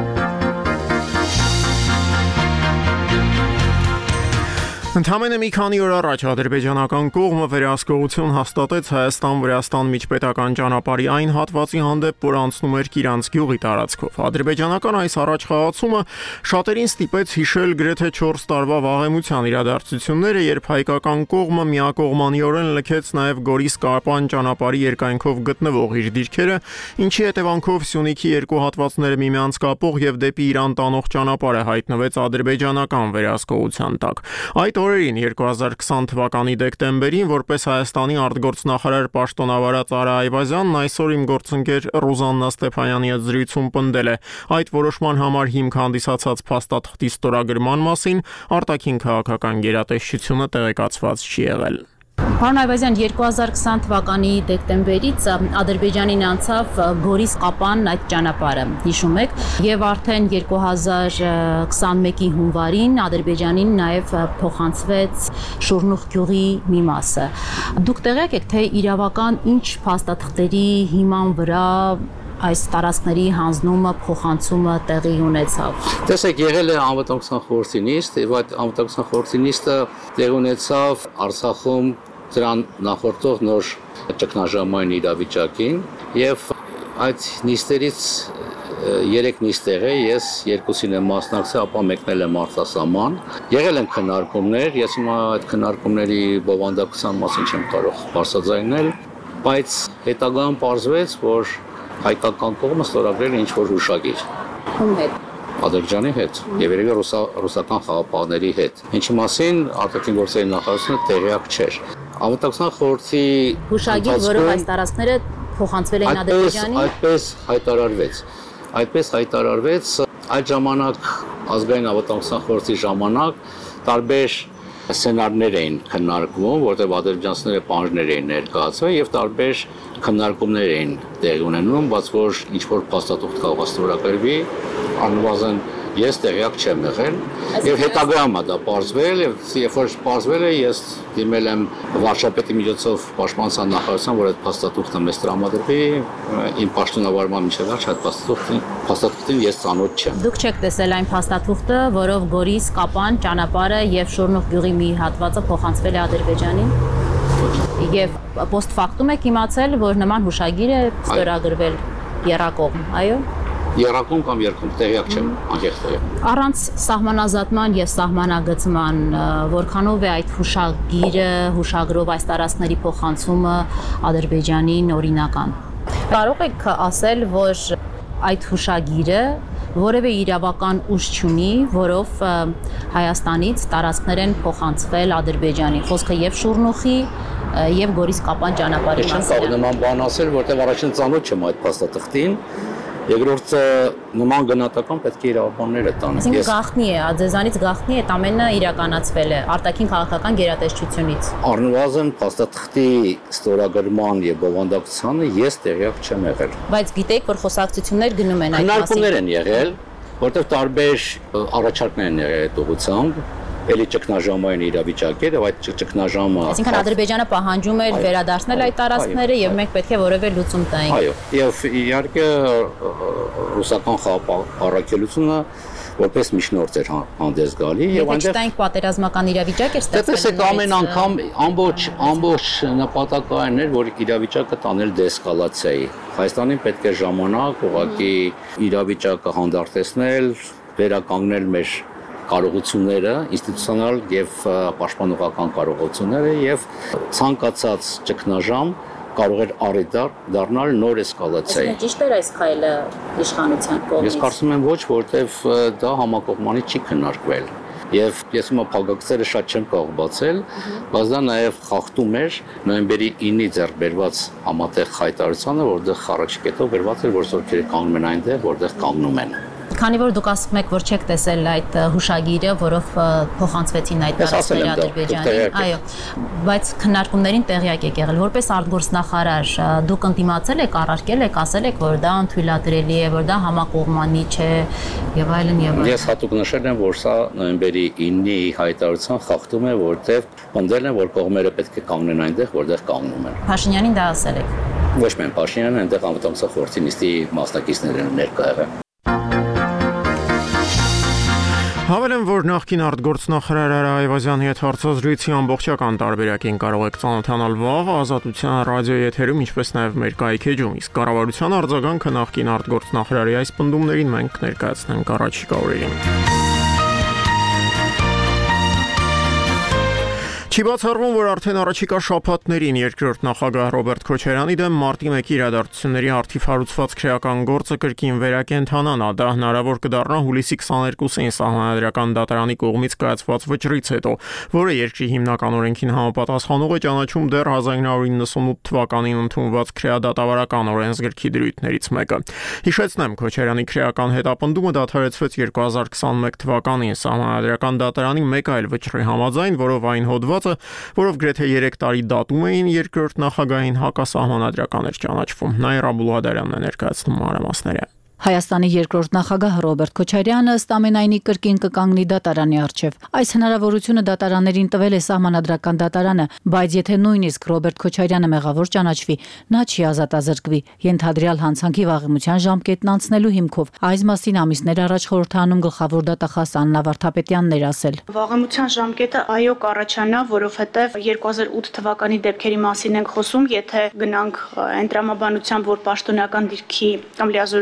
[SPEAKER 1] Ընդամենը մի քանի օր առաջ ադրբեջանական կողմը վերահսկողություն հաստատեց Հայաստան-Վրաստան միջպետական ճանապարհի այն հատվածի հանդեպ, որ անցնում էր Կիրանց գյուղի տարածքով։ Ադրբեջանական այս առաջխաղացումը շատերին ստիպեց հիշել գրեթե չորս տարվա վաղեմության իրադարձությունները, երբ հայկական կողմը միակողմանիորեն լքեց նաև Գորիս-Կարպան ճանապարհի երկայնքով գտնվող իր դիրքերը, ինչի հետևանքով Սյունիքի երկու հատվածները միմյանց կապող եւ դեպի Իրան տանող ճանապարհը հայտնվեց ադրբեջանական վերահսկողության տակ։ Այդ օրերին երկու հազար քսան թվականի դեկտեմբերին որպես Հայաստանի արտգործնախարար պաշտոնավարած Արա Այվազյանն այսօր իմ գործընկեր Ռուզաննա Ստեփանյանի հետ զրույցում պնդել է այդ որոշման համար հիմք հանդիսացած փաստաթղթի ստորագրման մասին արտաքին քաղաքական գերատեսչությունը տեղեկացված չի եղել։
[SPEAKER 8] Պարոն Այվազյան, երկու հազար քսան թվականի դեկտեմբերից Ադրբեջանին անցավ Գորիս-Կապան այդ ճանապարհը, հիշում եք, եւ արդեն երկու հազար քսանմեկի հունվարին Ադրբեջանին նաեւ փոխանցվեց Շուրնուխ գյուղի մի մասը։ Դուք տեղյակ եք, թե իրավական ինչ փաստաթղթերի հիման վրա այս տարածքների հանձնումը, փոխանցումը տեղի ունեցավ։
[SPEAKER 20] Տեսեք, եղել է անվտանգության խորհրդի նիստ, եւ այդ անվտանգության խորհրդի նիստը տեղի ունեցավ Արցախում դրան նախորդող նոր ճգնաժամային իրավիճակին, եւ այդ նիստերից երեք նիստեր է, ես երկուսին եմ մասնակցել, ապա մեկնել եմ արտասահման։ Եղել են քննարկումներ, ես հիմա այդ քննարկումների բովանդակության մասին չեմ կարող բարձրաձայնել, բայց հետագայում պարզվեց, որ հայկական կողմը ստորագրել է ինչ-որ հուշագիր։
[SPEAKER 8] Ում հետ։
[SPEAKER 20] Ադրբեջանի հետ եւ երևի ռուսական խաղապահների հետ։ Ինչի մասին արտաքին գործերի նախարարությունը տեղյակ չէր։ Անվտանգության խորհրդի
[SPEAKER 8] հուշագիր, որով այս տարածքները փոխանցվել էին Ադրբեջանին։
[SPEAKER 20] Այդպես հայտարարվեց։ Այդպես հայտարարվեց այդ ժամանակ ազգային անվտանգության խորհրդի ժամանակ տարբեր սցենարներ էին քննարկվում, որտեղ ադրբեջանցիները պահանջներ էին ներկայացվել եւ տարբեր քննարկումներ էին տեղի ունենում, բայց որ ինչ որ փաստաթուղթ կարող է ստորագրվի, անվազն ես տեղյակ չեմ եղել եւ հետագայում դա պարզվել եւ երբ որ պարզվել է ես դիմել եմ վարչապետի միջոցով պաշտպանության նախարարության, որ այդ փաստաթուղթը մեզ տրամադրվի, իմ պաշտոնավարման միջև այդ փաստաթուղթին փաստաթուղթին ես ծանոթ չեմ։
[SPEAKER 8] Դուք չեք տեսել այն փաստաթուղթը, որով Գորիս, Կապան, ճանապարհը եւ Շորնուխ գյուղի մի հատվածը փոխանցվել է Ադրբեջանին։ Եվ post-factum եք իմացել, որ նման հուշագիր է ստորագրվել եռակողմ, այո։
[SPEAKER 20] Երակում կամ երկում տեղյակ չեմ, անկեղծ տեղյակ։
[SPEAKER 8] Առանց սահմանազատման եւ սահմանագծման որքանով է այդ հուշագիրը, հուշագրով այս տարածքների փոխանցումը Ադրբեջանին օրինական։ Կարող եք ասել, որ այդ հուշագիրը որևէ իրավական ուժ չունի, որով Հայաստանից տարածքներ են փոխանցվել Ադրբեջանի։ Խոսքը եւ Շուրնուխի եւ Գորիս Կապան ճանապարհի
[SPEAKER 20] մասին։ Ես չեմ կարող նման բան ասել, որտեղ առաջին ծանոթ չեմ այդ փաստաթղթին։ Երկրորդը նման գնահատական պետք է իրավաբանները տան։
[SPEAKER 8] Ես գաղտնի է, ձեզանից գաղտնի է, այդ ամենը իրականացվել է արտաքին քաղաքական գերատեսչությունից։
[SPEAKER 20] Առնվազն փաստաթղթի ստորագրման եւ բովանդակությանը ես տեղյակ չեմ եղել։
[SPEAKER 8] Բայց գիտեք, որ խոսակցություններ գնում են այդ մասին։
[SPEAKER 20] Քննարկումներ են եղել, որտեղ տարբեր առաջարկներ են եղել այդ ուղղությամբ։ Էլի ճգնաժամային իրավիճակեր եւ այդ ճգնաժամը
[SPEAKER 8] Այսինքն Ադրբեջանը պահանջում էր վերադարձնել այդ տարածքները եւ մենք պետք է որևէ լուծում տայինք։
[SPEAKER 20] Այո, եւ իհարկե ռուսական խաղապարակելությունը որպես միջնորդ էր հանդես գալի եւ այնտեղ
[SPEAKER 8] Չտայինք պատերազմական իրավիճակ էր ստեղծվել։
[SPEAKER 20] Դեպս է ամեն անգամ ամբողջ ամբողջ նպատակային էր, որ իրավիճակը տանել դեսկալացիայի։ Հայաստանին պետք է ժամանակ ուղղակի իրավիճակը հանդարտեցնել, վերականգնել մեր կարողությունները, ինստիտուցիոնալ եւ պաշտպանողական կարողությունները եւ ցանկացած ճգնաժամ կարող էր առիթ դառնալ նոր էսկալացիայի։
[SPEAKER 8] Ճիշտ էր այս քայլը իշխանության կողմից։
[SPEAKER 20] Ես կարծում եմ ոչ, որտեվ դա համակողմանի չի քննարկվել։ Եվ ես հիմա փակագծերը շատ չեմ կարող բացել, բայց դա նաև խախտում էր նոյեմբերի ինը ձեռք բերված համատեղ հայտարարությանը, որտեղ առաջի կետով գրված էր, որ զորքերը կանգնում են այնտեղ, որտեղ կանգնում են։
[SPEAKER 8] Քանի որ դուք ասում եք, որ չեք տեսել այդ հուշագիրը, որով փոխանցվեցին այդ տարածքները Ադրբեջանին, այո, բայց քննարկումներին տեղյակ եք եղել, որպես արտգործնախարար, դուք ընդդիմացել եք, առարկել եք, ասել եք, որ դա անթույլատրելի է, որ դա համակողմանի չէ, եւ այլն եւ այլն։
[SPEAKER 20] Ես հատուկ նշել եմ, որ սա նոյեմբերի ինը հայտարարության խախտում է, որտեղ պնդել են, որ կողմերը պետք է կանգնեն այնտեղ, որտեղ կանգնում են։
[SPEAKER 8] Փաշինյանին դա ասել եք։
[SPEAKER 20] Ոչ միայն Փաշինյանն, այնտեղ անվտանգության խորհրդի նիստի մասնակիցներն են ներկա եղել։
[SPEAKER 1] Հավելեմ, որ նախկին արտգործնախարար Արա Այվազյանի հետ հարցազրույցի ամբողջական տարբերակին կարող եք ծանոթանալ վաղ Ազատության ռադիոյի էթերում, ինչպես նաև մեր կայքեջում, իսկ կառավարության արձագանքը նախկին արտգործնախարարի այս պնդումներին մենք ներկայացնենք առաջիկա օրերին։ Չի բացառվում, որ արդեն առաջիկա շաբաթներին երկրորդ նախագահ Ռոբերտ Քոչարյանի դեմ մարտի մեկի իրադարձությունների արդիվ հարուցված քրեական գործը կրկին վերակենդանանա, դա հնարավոր կդառնա հուլիսի քսաներկուսին Սահմանադրական դատարանի կողմից կայացված վճռից հետո, որը երկրի հիմնական օրենքին համապատասխանող է ճանաչում դեռ հազար նույն հարյուր նվաթ թվականին ընդունված քրեադատավարական օրենսգրքի դրույթներից մեկը։ Հիշեցնեմ, Քոչարյանի քրեական հետապնդումը դադարեցվեց երկու հազար քսաներկու թվականին Սահմանադրական դատարանի մեկ այլ վճռի համաձայն, որով այն հոդված որով գրեթե երեք տարի դատում էին երկրորդ նախագահին հակասահմանադրական էր ճանաչվում։ Նաիրա Բուլղադարյանն է ներկայացնում մանրամասները։
[SPEAKER 21] Հայաստանի երկրորդ նախագահ Ռոբերտ Քոչարյանը ըստ ամենայնի կրկին կկանգնի դատարանի առջև։ Այս հնարավորությունը դատարաններին տվել է Սահմանադրական դատարանը, բայց եթե նույնիսկ Ռոբերտ Քոչարյանը մեղավոր ճանաչվի, նա չի ազատազրկվի։ Ենթադրյալ հանցանքի վաղեմության ժամկետն անցնելու հիմքով այս մասին ամիսներ առաջ խորհրդանում գլխավոր դատախազ Աննա Վարդապետյանն էր ասել։
[SPEAKER 22] Վաղեմության ժամկետը այո կառաջանա, որովհետև երկու հազար ութ թվականի դեպքերի մասին ենք խոսում, եթե գնանք այն տրամաբանությամբ, որ պաշտոնական դիրքի կամ լիազորությունների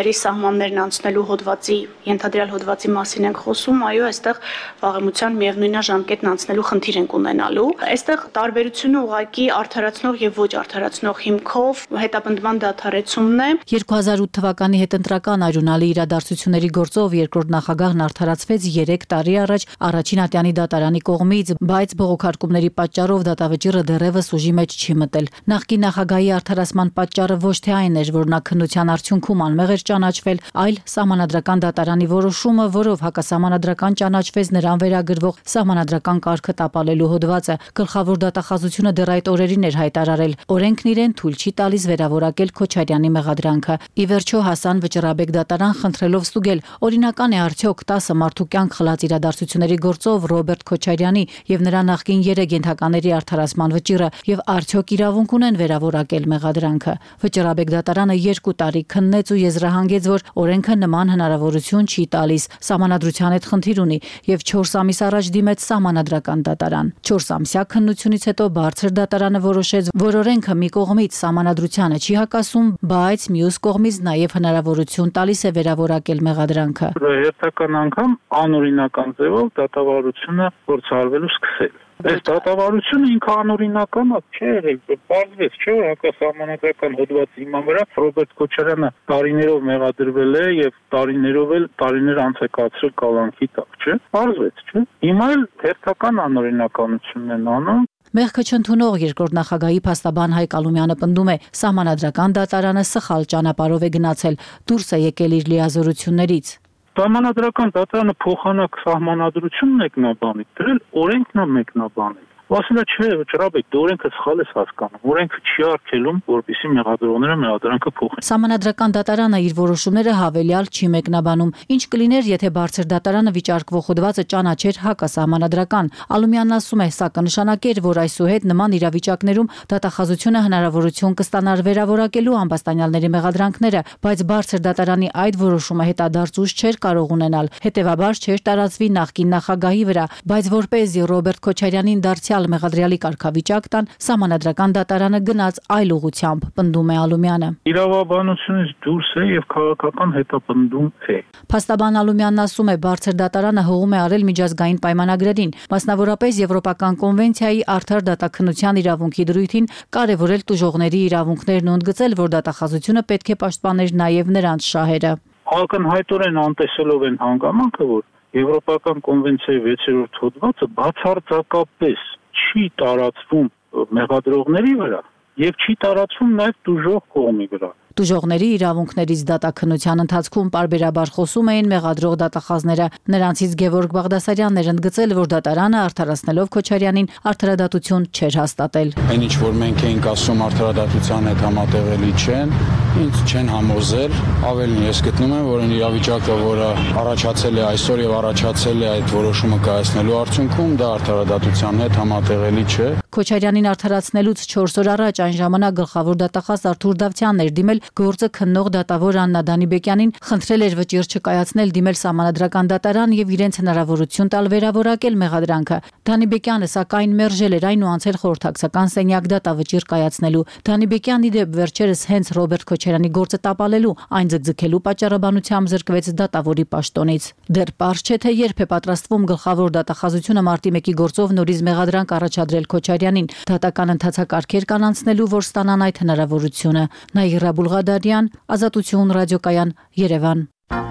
[SPEAKER 22] երկրի սահմաններն անցնելու հոդվածի, ենթադրյալ հոդվածի մասին ենք խոսում, այո, այստեղ վաղեմության միևնույն ժամկետն անցնելու խնդիր ենք ունենալու։ Այստեղ տարբերությունը ուղղակի արդարացնող եւ ոչ արդարացնող հիմքով հետապնդման դադարեցումն է։
[SPEAKER 21] երկու հազար ութ թվականի հետընտրական արյունալի իրադարձությունների գործով երկրորդ նախագահն արդարացվեց երեք տարի առաջ առաջին ատյանի դատարանի կողմից, բայց բողոքարկումների պատճառով դատավճիռը դեռևս ուժի մեջ չի մտել։ Նախկին նախագահի արդարացման պատճառը ոչ թե այն էր, որ նա քննության արդյունքում անմեղ էր ճանաչվել, այլ սահմանադրական դատարանի որոշումը, որով հակասահմանադրական ճանաչվեց նրան վերագրվող սահմանադրական կարգը տապալելու հոդվածը։ Գլխավոր դատախազությունը դեռ այդ օրերին էր հայտարարել, օրենքն իրեն թույլ չի տալիս վերավորակել Քոչարյանի մեղադրանքը։ Ի վերջո հասան Վճռաբեկ դատարան խնդրելով ստուգել, օրինական է արդյոք տասը մարդու կյանք խլած իրադարձությունների գործով Ռոբերտ Քոչարյանի եւ նրա նախկին երեք ենթակաների արդարացման վճիռը եւ արդյոք իրավունք ունեն վերավորակել մեղադրանքը։ Վճռաբեկ դատարանը երկու տարի քննեց ու եզրահանգեց, որ օրենքը նման հնարավորություն չի տալիս, սահմանադրության հետ խնդիր ունի եւ չորս ամիս առաջ դիմեց սահմանադրական դատարան։ չորս ամսյա քննությունից հետո բարձր դատարանը որոշեց, որ օրենքը մի կողմից սահմանադրությանը չի հակասում, բայց մյուս կողմից նաեւ հնարավորություն տալիս է վերավորակել մեղադրանքը։
[SPEAKER 2] Հերթական անգամ անօրինական ձևով դատավարությունը փորձարվելու սկսել։ Այս դատավարությունը ինքը անօրինական չէ, բարձվեց, չէ՞ որ հակասահմանադրական հոդվածի հիման վրա Ռոբերտ Քոչարյանը տարիներով մեղադրվել է եւ տարիներով էլ տարիներ անց է կացրել կալանքի տակ, չէ՞։ Բարձվեց, չէ՞։ Հիմա էլ հերթական անօրինականությունն են անում։
[SPEAKER 21] Մեղքը չընդունող երկրորդ նախագահի փաստաբան Հայկ Ալումյանը պնդում է, սահմանադրական դատարանը սխալ ճանապարհով է գնացել, դուրս է եկել իր լիազորություններից։
[SPEAKER 2] Սահմանադրական դատարանը փոխանակ սահմանադրություն մեկնաբանի, դրել օրենքն է մեկնաբանել։ Ասելա չէ, Վճռաբեկ, դու օրենքը սխալ ես հասկանում։ Օրենքը չի արգելում, որպեսզի մեղադրողները մեղադրանքը փոխեն։
[SPEAKER 21] Սահմանադրական դատարանը իր որոշումները հավելյալ չի մեկնաբանում։ Ինչ կլիներ, եթե բարձր դատարանը վիճարկվող հոդվածը ճանաչեր հակասահմանադրական։ Ալումյանն ասում է, սա կնշանակեր, որ այսուհետ նման իրավիճակներում դատախազությունը հնարավորություն կստանար վերավորակելու ամբաստանյալների մեղադրանքները, բայց բարձր դատարանի այդ որոշումը հետադարձ ուժ չէր կարող ունենալ։ Հետևաբար չէր տարածվի նախկին նախագահի վրա, բայց որպեսզի Ռոբերտ Քոչարյանին դարձյալ մեղադրյալի կարգավիճակ տան, սահմանադրական դատարանը գնաց այլ ուղղությամբ, պնդում է Ալումյանը։
[SPEAKER 2] Իրավաբանությունից դուրս է եւ քաղաքական հետապնդում է։
[SPEAKER 21] Փաստաբան Ալումյանն ասում է, բարձր դատարանը հողում է արել միջազգային պայմանագրերին, մասնավորապես Եվրոպական կոնվենցիայի արդար դատաքննության իրավունքի դրույթին, կարևորել տուժողների իրավունքներն ու ընդգծել, որ դատախազությունը պետք է պաշտպաներ նաեւ նրանց շահերը։
[SPEAKER 2] Ակնհայտորեն անտեսելով են հանգամանքը, որ Եվրոպական կոնվենցիայի վեցերորդ հոդվածը բացարձակապես չի տարածվում մեղադրողների վրա եւ չի տարածվում նաեւ տուժող կողմի վրա։
[SPEAKER 21] Տուժողների իրավունքներից դատաքննության ընթացքում պարբերաբար խոսում էին մեղադրող դատախազները։ Նրանցից Գևորգ Բաղդասարյանն էր ընդգծել, որ դատարանը արդարացնելով Քոչարյանին արդարադատություն չէր հաստատել։
[SPEAKER 5] Այն ինչ որ մենք էինք ասում արդարադատության հետ համատեղելի չեն, ինձ չեն համոզել, ավելին ես գտնում եմ, որ այն իրավիճակը, որը առաջացել է այսօր եւ առաջացել է այդ որոշումը կայացնելու արդյունքում, դա արդարադատության հետ համատեղելի չէ։
[SPEAKER 21] Քոչարյանին արդարացնելուց չորս օր առաջ այն ժամանակ գլխավոր դատախազ Արթուր Դավթյանն էր դիմել գործը քննող դատավոր Աննա Դանիբեկյանին, խնդրել էր վճիռ չկայացնել, դիմել սահմանադրական դատարան եւ իրենց հնարավորություն տալ վերավորակել մեղադրանքը։ Դանիբեկյանը սակայն մերժել էր այն ու անցել խորհրդակցական սենյակ դատավճիռ կայացնելու։ Դանիբեկյանն ի դեպ վերջերս հենց Ռոբերտ Քոչարյանի գործը տապալելու, այն ձգձգելու պատճառաբանությամբ զրկվեց դատավորի պաշտոնից։ Դեռ պարզ չէ, թե երբ է պատրաստվում գլխավոր դատախազությունը մարտի մեկի գործով նորից մեղադրանք առաջադրել Քոչարյանին։ Դատական ընթացակարգեր կան անցնելու, որ ստանան այդ հնարավորությունը։ Նաիրա Բուլղադարյան, Ազատություն ռադիոկայան, Երևան։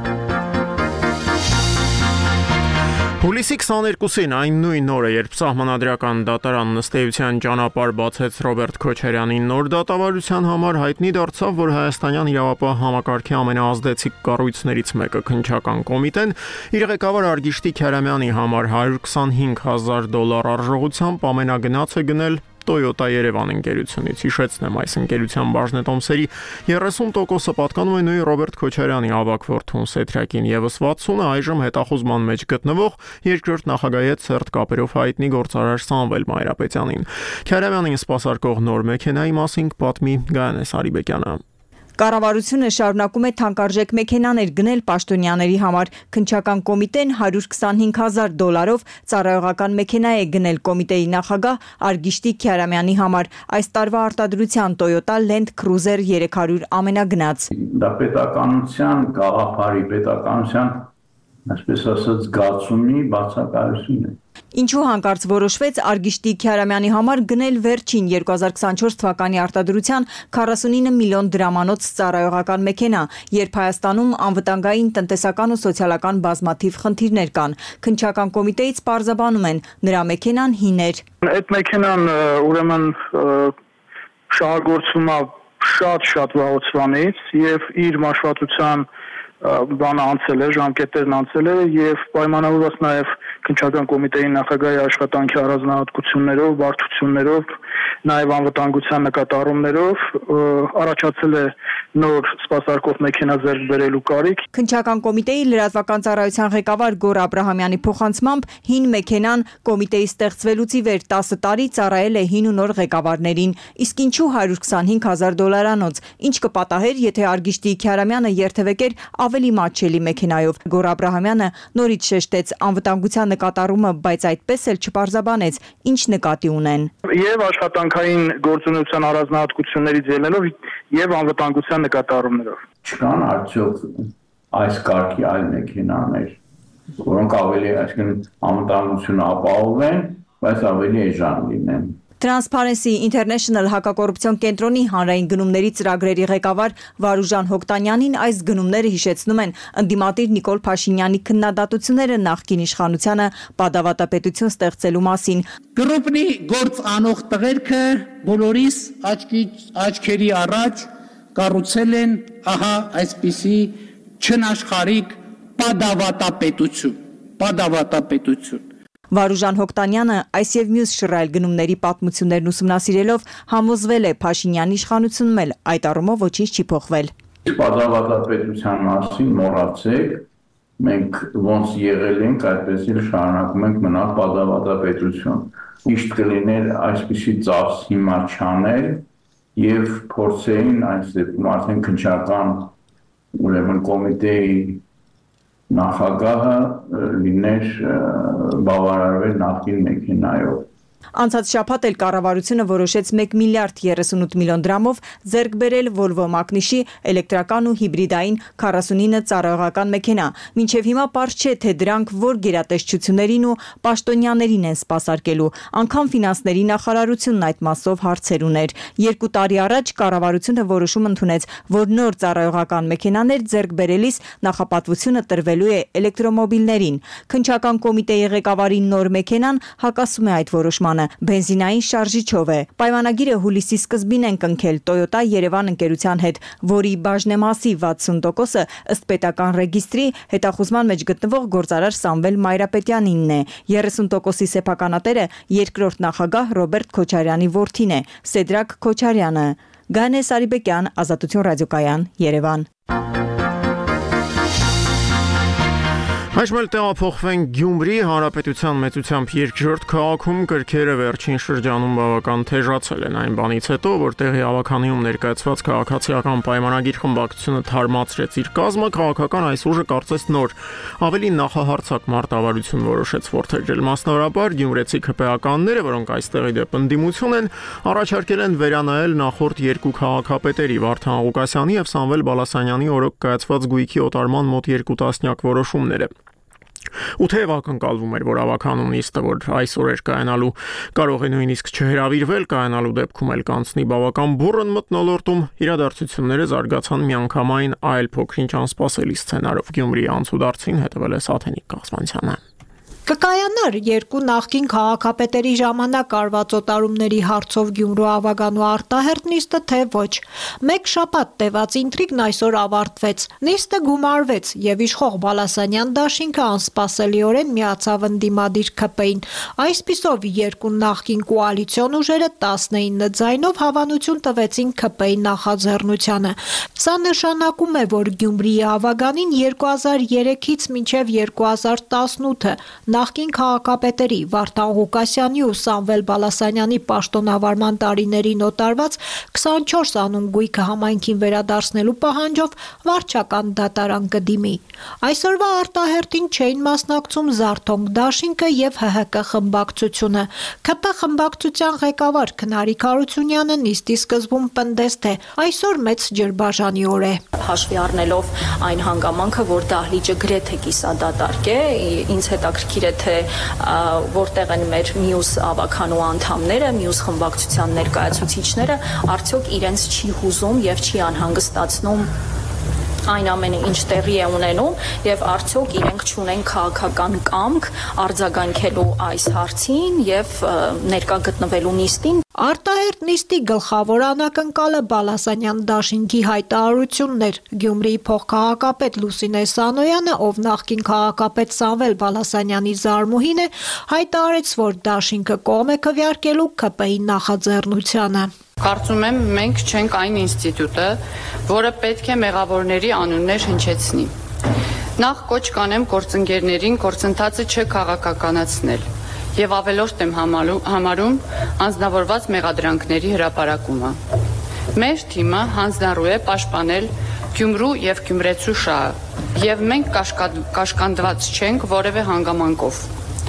[SPEAKER 1] Հուլիսի քսաներկուսին այն նույն օրը, երբ սահմանադրական դատարանն ըստ էության ճանապարհ բացեց Ռոբերտ Քոչարյանին նոր դատավարության համար, հայտնի դարձավ, որ հայաստանյան իրավապահ համակարգի ամենաազդեցիկ կառույցներից մեկը քննչական կոմիտեն իր ղեկավար Արգիշտի Քարամյանի համար հարյուր քսանհինգ հազար դոլար արժողությամբ ամենագնացը գնել Toyota Երևան ընկերությունից։ Հիշեցնեմ, այս ընկերության բաժնետոմսերի երեսուն տոկոսը պատկանում է նույն Ռոբերտ Քոչարյանի ավագ որդուն Սեթրակին, եւս վաթսունը այժմ հետախուզման մեջ գտնվող երկրորդ նախագահի հետ սերտ կապերով հայտնի գործարար Սամվել Մայրապետյանին։ Քարամյանին սպասարկող նոր մեքենայի մասին պատմի Գայանե Սարիբեկյանը։
[SPEAKER 6] Կառավարությունը շարունակում է թանկարժեք մեքենաներ գնել պաշտոնյաների համար։ Քննչական կոմիտեն հարյուր քսանհինգ հազար դոլարով ծառայողական մեքենա է գնել կոմիտեի նախագահ Արգիշտի Քյարամյանի համար։ Այս տարվա արտադրության Toyota Land Cruiser երեք հարյուր ամենագնաց։
[SPEAKER 7] Դա պետականության գաղափարի, պետականության, այսպես ասած, զգացումի բացակայություն է։
[SPEAKER 6] Ինչու հանկարծ որոշվեց Արգիշտի Քյարամյանի համար գնել վերջին երկու հազար քսանչորս թվականի արտադրության քառասունինը միլիոն դրամանոց ծառայողական մեքենա, երբ Հայաստանում անվտանգային, տնտեսական ու սոցիալական բազմաթիվ խնդիրներ կան։ Քննչական կոմիտեից պարզաբանում են, նրա մեքենան հին էր։
[SPEAKER 2] Այդ մեքենան ուրեմն շահագործվում է շատ-շատ վաղուց եւ իր մաշվածության բանը անցել է, ժամկետներն անցել է եւ պայմանավորված նաեւ քննչական կոմիտեի նախագահի աշխատանքի առանձնահատկություններով, բարդություններով, նաեւ անվտանգության նկատառումներով առաջացել է նոր սպասարկող մեքենա ձեռք բերելու կարիք։
[SPEAKER 6] Քննչական կոմիտեի լրատվական ծառայության ղեկավար Գոր Աբրահամյանի փոխանցմամբ հին մեքենան կոմիտեի ստեղծվելուց ի վեր տասը տարի ծառայել է հին ու նոր ղեկավարներին, իսկ ինչու հարյուր քսանհինգ հազար դոլարանոց, ինչ կպատահեր, եթե Արգիշտի Քյարամյանը երթևեկեր ավելի մատչելի մեքենայով։ Գոր Աբրահամյանը նորից շեշտեց անվտանգության նկատառումը, բայց այդպես էլ չպարզաբանեց, ինչ նկատի ունեն։
[SPEAKER 2] Եվ աշխատանքային գործունեության առանձնահատկություններից ելնելով եւ անվտանգության նկատառումներով։
[SPEAKER 7] Չկան արդյոք այս կարգի այլ մեքենաներ, որոնք ավելի, այսինքն, անվտանգությունը ապահովեն, բայց ավելի էժան լինեն։
[SPEAKER 6] Transparency International հակակոռուպցիոն կենտրոնի հանրային գնումների ծրագրերի ղեկավար Վարուժան Հոկտանյանին այս գնումները հիշեցնում են ընդդիմադիր Նիկոլ Փաշինյանի քննադատությունները նախկին իշխանությանը պատավատապետություն ստեղծելու մասին։
[SPEAKER 23] Կոռուպնի գործ անող տղերքը բոլորիս աչքի աչքերի առաջ կառուցել են ահա այսպիսի չնաշխարհիկ պատավատապետություն, պատավատապետություն։
[SPEAKER 6] Վարուժան Հոկտանյանը այս եւ մյուս շռայլ գնումների պատմություններն ուսումնասիրելով համոզվել է Փաշինյանի իշխանությունում էլ այդ առումով ոչինչ չի փոխվել։
[SPEAKER 7] Պատավատապետության մասին մոռացեք, մենք ոնց եղել ենք, այդպես էլ շարունակում ենք մնալ պատավատապետություն։ Միշտ կլիներ այսպիսի ծախս հիմա չանել եւ փորձեին այս դեպքում արդեն քննչական ուրեմն կոմիտեի նախագահը լիներ բավարարվել նախկին մեքենայով։
[SPEAKER 6] Անցած շաբաթ էլ կառավարությունը որոշեց մեկ միլիարդ երեսունութ միլիոն դրամով ձեռք բերել Volvo Magnus-ի էլեկտրական ու հիբրիդային քառասունինը ծառայողական մեքենա։ Մինչև հիմա պարզ չէ, թե դրանք որ գերատեսչություններին ու պաշտոնյաներին են սպասարկելու։ Անգամ ֆինանսների նախարարությունն այդ մասով հարցեր ուներ։ Երկու տարի առաջ կառավարությունը որոշում ընդունեց, որ նոր ծառայողական մեքենաներ ձեռք բերելիս նախապատվությունը տրվելու է էլեկտրոմոբիլներին։ Քննչական կոմիտեի ղեկավարի նոր մեքենան հակասում է այդ որոշմանը։ Բենզինային շարժիչով է։ Պայմանագիրը հուլիսի սկզբին են կնքել Toyota Երևան ընկերության հետ, որի բաժնեմասի վաթսուն տոկոսը ըստ պետական ռեգիստրի հետախուզման մեջ գտնվող գործարար Սամվել Մայրապետյանինն է։ երեսուն տոկոսի սեփականատերը երկրորդ նախագահ Ռոբերտ Քոչարյանի որդին է, Սեդրակ Քոչարյանը։ Գանե Սարիբեկյան, Ազատություն ռադիոկայան, Երևան։
[SPEAKER 1] Այժմ էլ տեղափոխվենք Գյումրի Հանրապետության մեծությամբ երկրորդ քաղաքում կրքերը վերջին շրջանում բավական թեժացել են այն բանից հետո, որ տեղի ավականիում ներկայացված քաղաքացիական պայմանագիր խմբակցությունը թարմացրեց իր կազմը, քաղաքական այս ուժը կարծես նոր ավելի նախահարցակ մարտավարություն որոշեց որդեգրել։ Մասնավորապես գյումրեցի քպեականները, որոնք այստեղի դեպ ընդդիմություն են, առաջարկել են վերանայել նախորդ երկու քաղաքապետերի Վարդան Ղուկասյանի եւ Սամվել Բալասանյանի օրոք կայացված գույքի օտարման մոտ երկու տասնյակ որոշումները։ Ու թեև ակնկալվում էր, որ ավականուն նիստը, որ այսօր էր կայանալու, կարող է նույնիսկ չհրավիրվել կայանալու դեպքում էլ կանցնի բավական բուռն մթնոլորտում, իրադարձությունները զարգացան միանգամայն այլ փոքրինչ անսպասելի սցենարով։ Գյումրիի անցուդարձին հետևել է Սաթենիկ Կաղցմանցյանը։
[SPEAKER 10] Կկայանար երկու նախկին քաղաքապետերի ժամանակ արված օտարումների հարցով Գյումրու ավագանու արտահերտ նիստը, թե ոչ։ Մեկ շաբաթ տևած ինտրիգն այսօր ավարտվեց։ Նիստը գումարվեց եւ իշխող Բալասանյան դաշինքը անսպասելիորեն միացավ ընդդիմադիր ՔՊ-ին։ Այսպիսով երկու նախկին կոալիցիոն ուժերը տասնինը ձայնով հավանություն տվեցին ՔՊ-ի նախաձեռնությանը։ Սա նշանակում է, որ Գյումրիի ավագանին երկու հազար երեքից մինչև երկու հազար տասնութը
[SPEAKER 3] նախկին քաղաքապետերի Վարդան Ղուկասյանի ու Սամվել Բալասանյանի պաշտոնավարման տարիներին օտարված քսանչորս անուն գույքը համայնքին վերադարձնելու պահանջով վարչական դատարան կդիմի։ Այսօրվա արտահերտին չէին մասնակցում Զարթոնք դաշինքը եւ Հ Հ Կ խմբակցությունը։ K P խմբակցության ղեկավար Քնարիկ Հարությունյանը նիստի սկզբում պնդեց, թե այսօր մեծ ջրբաժանի օր է։
[SPEAKER 4] Հաշվի առնելով այն հանգամանքը, որ դահլիճը գրեթե կիսադատարկ է, ինձ հետաքրքիր է, թե որտեղ են մեր մյուս ավականու անդամները, մյուս խմբակցության ներկայացուցիչները, արդյոք իրենց չի հուզում եւ չի անհանգստացնում այն ամենը, ինչ տեղի է ունենում, եւ արդյոք իրենք չունեն քաղաքական կամք արձագանքելու այս հարցին եւ ներկա գտնվելու նիստին։
[SPEAKER 3] Արտահերտ նիստի գլխավոր անակնկալը Բալասանյան դաշինքի հայտարարություններ։ Գյումրիի փոխքաղաքապետ Լուսինե Սանոյանը, ով նախկին քաղաքապետ Սամվել Բալասանյանի զարմուհին է, հայտարարեց, որ դաշինքը կողմ է քվեարկելու K P-ի նախաձեռնությանը։
[SPEAKER 9] Կարծում եմ, մենք չենք այն ինստիտուտը, որը պետք է մեղավորների անուններ հնչեցնի։ Նախ կոչ կանեմ գործընկերներին գործընթացը չքաղաքականացնել եւ ավելորդ եմ համարում անձնավորված մեղադրանքների հրապարակումը։ Մեր թիմը հանձնառու է պաշտպանել Գյումրու եւ Գյումրեցու շահը եւ մենք կաշկանդված չենք որևէ հանգամանքով։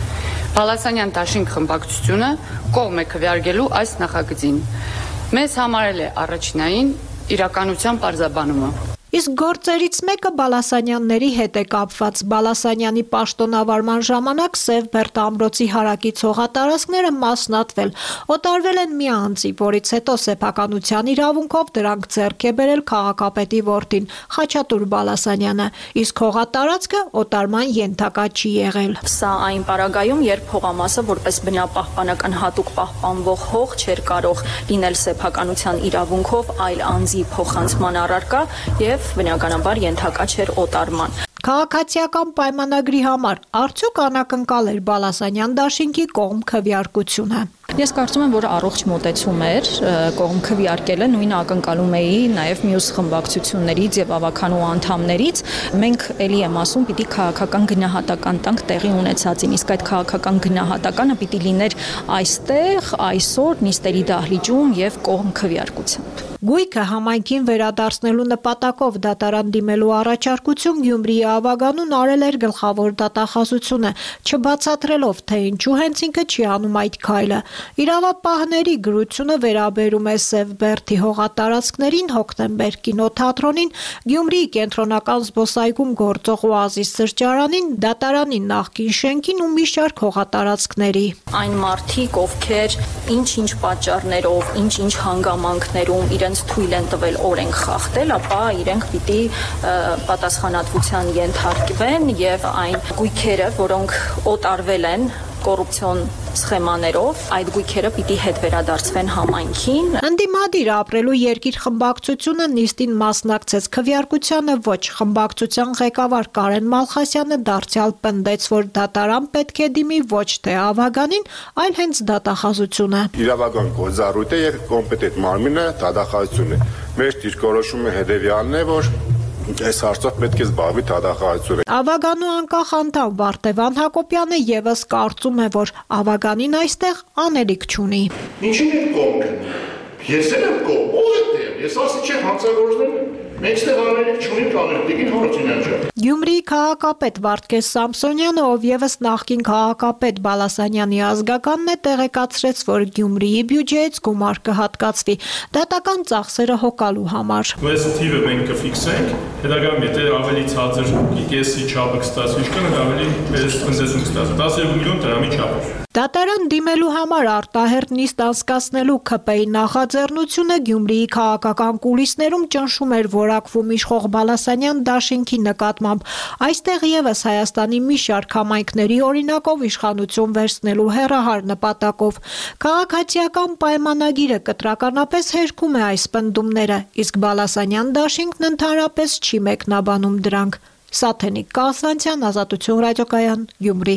[SPEAKER 9] Բալասանյան դաշինք խմբակցությունը կողմ է քվեարկելու այս նախագծին։ Մեզ համարել է առաջնային իրականության պարզաբանումը։
[SPEAKER 3] Իսկ գործերից մեկը Բալասանյանների հետ է կապված։ Բալասանյանի պաշտոնավարման ժամանակ Սև Բերդ ամրոցի հարակից հողատարածքները մասնատվել, օտարվել են մի անձի, որից հետո սեփականության իրավունքով դրանք ձեռք է բերել քաղաքապետի որդին Խաչատուր Բալասանյանը, իսկ հողատարածքը օտարման ենթակա չի եղել։
[SPEAKER 4] Սա այն պարագայում, երբ հողամասը որպես բնապահպանական հատուկ պահպանվող հող չէր կարող լինել սեփականության իրավունքով այլ անձի փոխանցման առարկա եւ բնականաբար ենթակա չէր օտարման։
[SPEAKER 3] Քաղաքացիական պայմանագրի համար արդյոք անակնկալ էր Բալասանյան դաշինքի կողմ քվեարկությունը։
[SPEAKER 4] Ես կարծում եմ, որ առողջ մոտեցում էր կողմ քվեարկելը, նույնը ակնկալում էի նաև մյուս խմբակցություններից եւ ավականու անդամներից։ Մենք ելի եմ ասում, պիտի քաղաքական գնահատական տանք տեղի ունեցածին, իսկ այդ քաղաքական գնահատականը պիտի լիներ այստեղ, այսօր նիստերի դահլիճում եւ կողմ քվեարկությամբ։
[SPEAKER 3] Գույքը համայնքին վերադարձնելու նպատակով դատարան դիմելու առաջարկություն Գյումրիի ավագանուն արել էր գլխավոր դատախազությունը, չբացատրելով, թե ինչու հենց ինքը չի անում այդ քայլը։ Իրավապահների գրությունը վերաբերում է Սև Բերդի հողատարածքներին, հոկտեմբեր կինոթատրոնին, Գյումրիի կենտրոնական զբոսայգում գործող Օազիս սրճարանին, դատարանի նախկին շենքին ու մի շարք հողատարածքների։
[SPEAKER 4] Այն մարդիկ, ովքեր ինչ-ինչ պատճառներով, ինչ-ինչ հանգամանքներում իրենց թույլ են տվել օրենք խախտել, ապա իրենք պիտի պատասխանատվության ենթարկվեն եւ այն գույքերը, որոնք օտարվել են կոռուպցիոն սխեմաներով, այդ գույքերը պիտի հետ վերադարձվեն համայնքին։
[SPEAKER 3] Ընդդիմադիր ապրելու երկիր խմբակցությունը նիստին մասնակցեց քվեարկությանը ոչ, խմբակցության ղեկավար Կարեն Մալխասյանը դարձյալ պնդեց, որ դատարան պետք է դիմի ոչ թե ավագանին, այլ հենց դատախազությունը։
[SPEAKER 24] Իրավական գործառույթ է եւ կոմպետենտ մարմինը դատախազությունը։ Մեր դիրքորոշումը հետեւյալն է, որ այս հարցով պետք է զբաղվի դատախազությունը։
[SPEAKER 3] Ավագանու անկախ անդամ Վարդևան Հակոբյանը եւս կարծում է, որ ավագանին այստեղ անելիք չունի։
[SPEAKER 25] Ինչին է կողմ գնա։ Ես եմ կողմ, ո՞վ է դեր։ Ես ասի չեմ հանցագործներ։ Մենք ստեղ անելիք չունենք անելիքին հորոցինանջա։
[SPEAKER 3] Գյումրիի քաղաքապետ Վարդգես Սամսոնյանը, ով եւս նախկին քաղաքապետ Բալասանյանի ազգականն է, տեղեկացրեց, որ Գյումրիի բյուջեից գումար կհատկացվի դատական ծախսերը հոգալու համար։
[SPEAKER 26] Այս թիվը մենք կֆիքսենք, հետագայում եթե ավելի ցածր կեսի չափը կստացվի, կան ավելի մեծ տնտեսություն կստացվի, տասներկու միլիոն դրամի չափով։
[SPEAKER 3] Դատարան դիմելու համար արտահերտ նիստ անցկացնելու K P-ի նախաձեռնությունը Գյումրիի քաղաքական կուլիսներում ճնշում էր որակվում իշխող Բալասանյան դաշինքի նկատմամբ։ Այստեղ եւս Հայաստանի մի շարք համայնքների օրինակով իշխանություն վերցնելու հեռահար նպատակով։ Քաղաքացիական պայմանագիրը կտրականապես հերքում է այս պնդումները, իսկ Բալասանյան դաշինքն ընդհանրապես չի մեկնաբանում դրանք։ Սաթենիկ Կասվանցյան, Ազատություն ռադիոկայան, Գյումրի։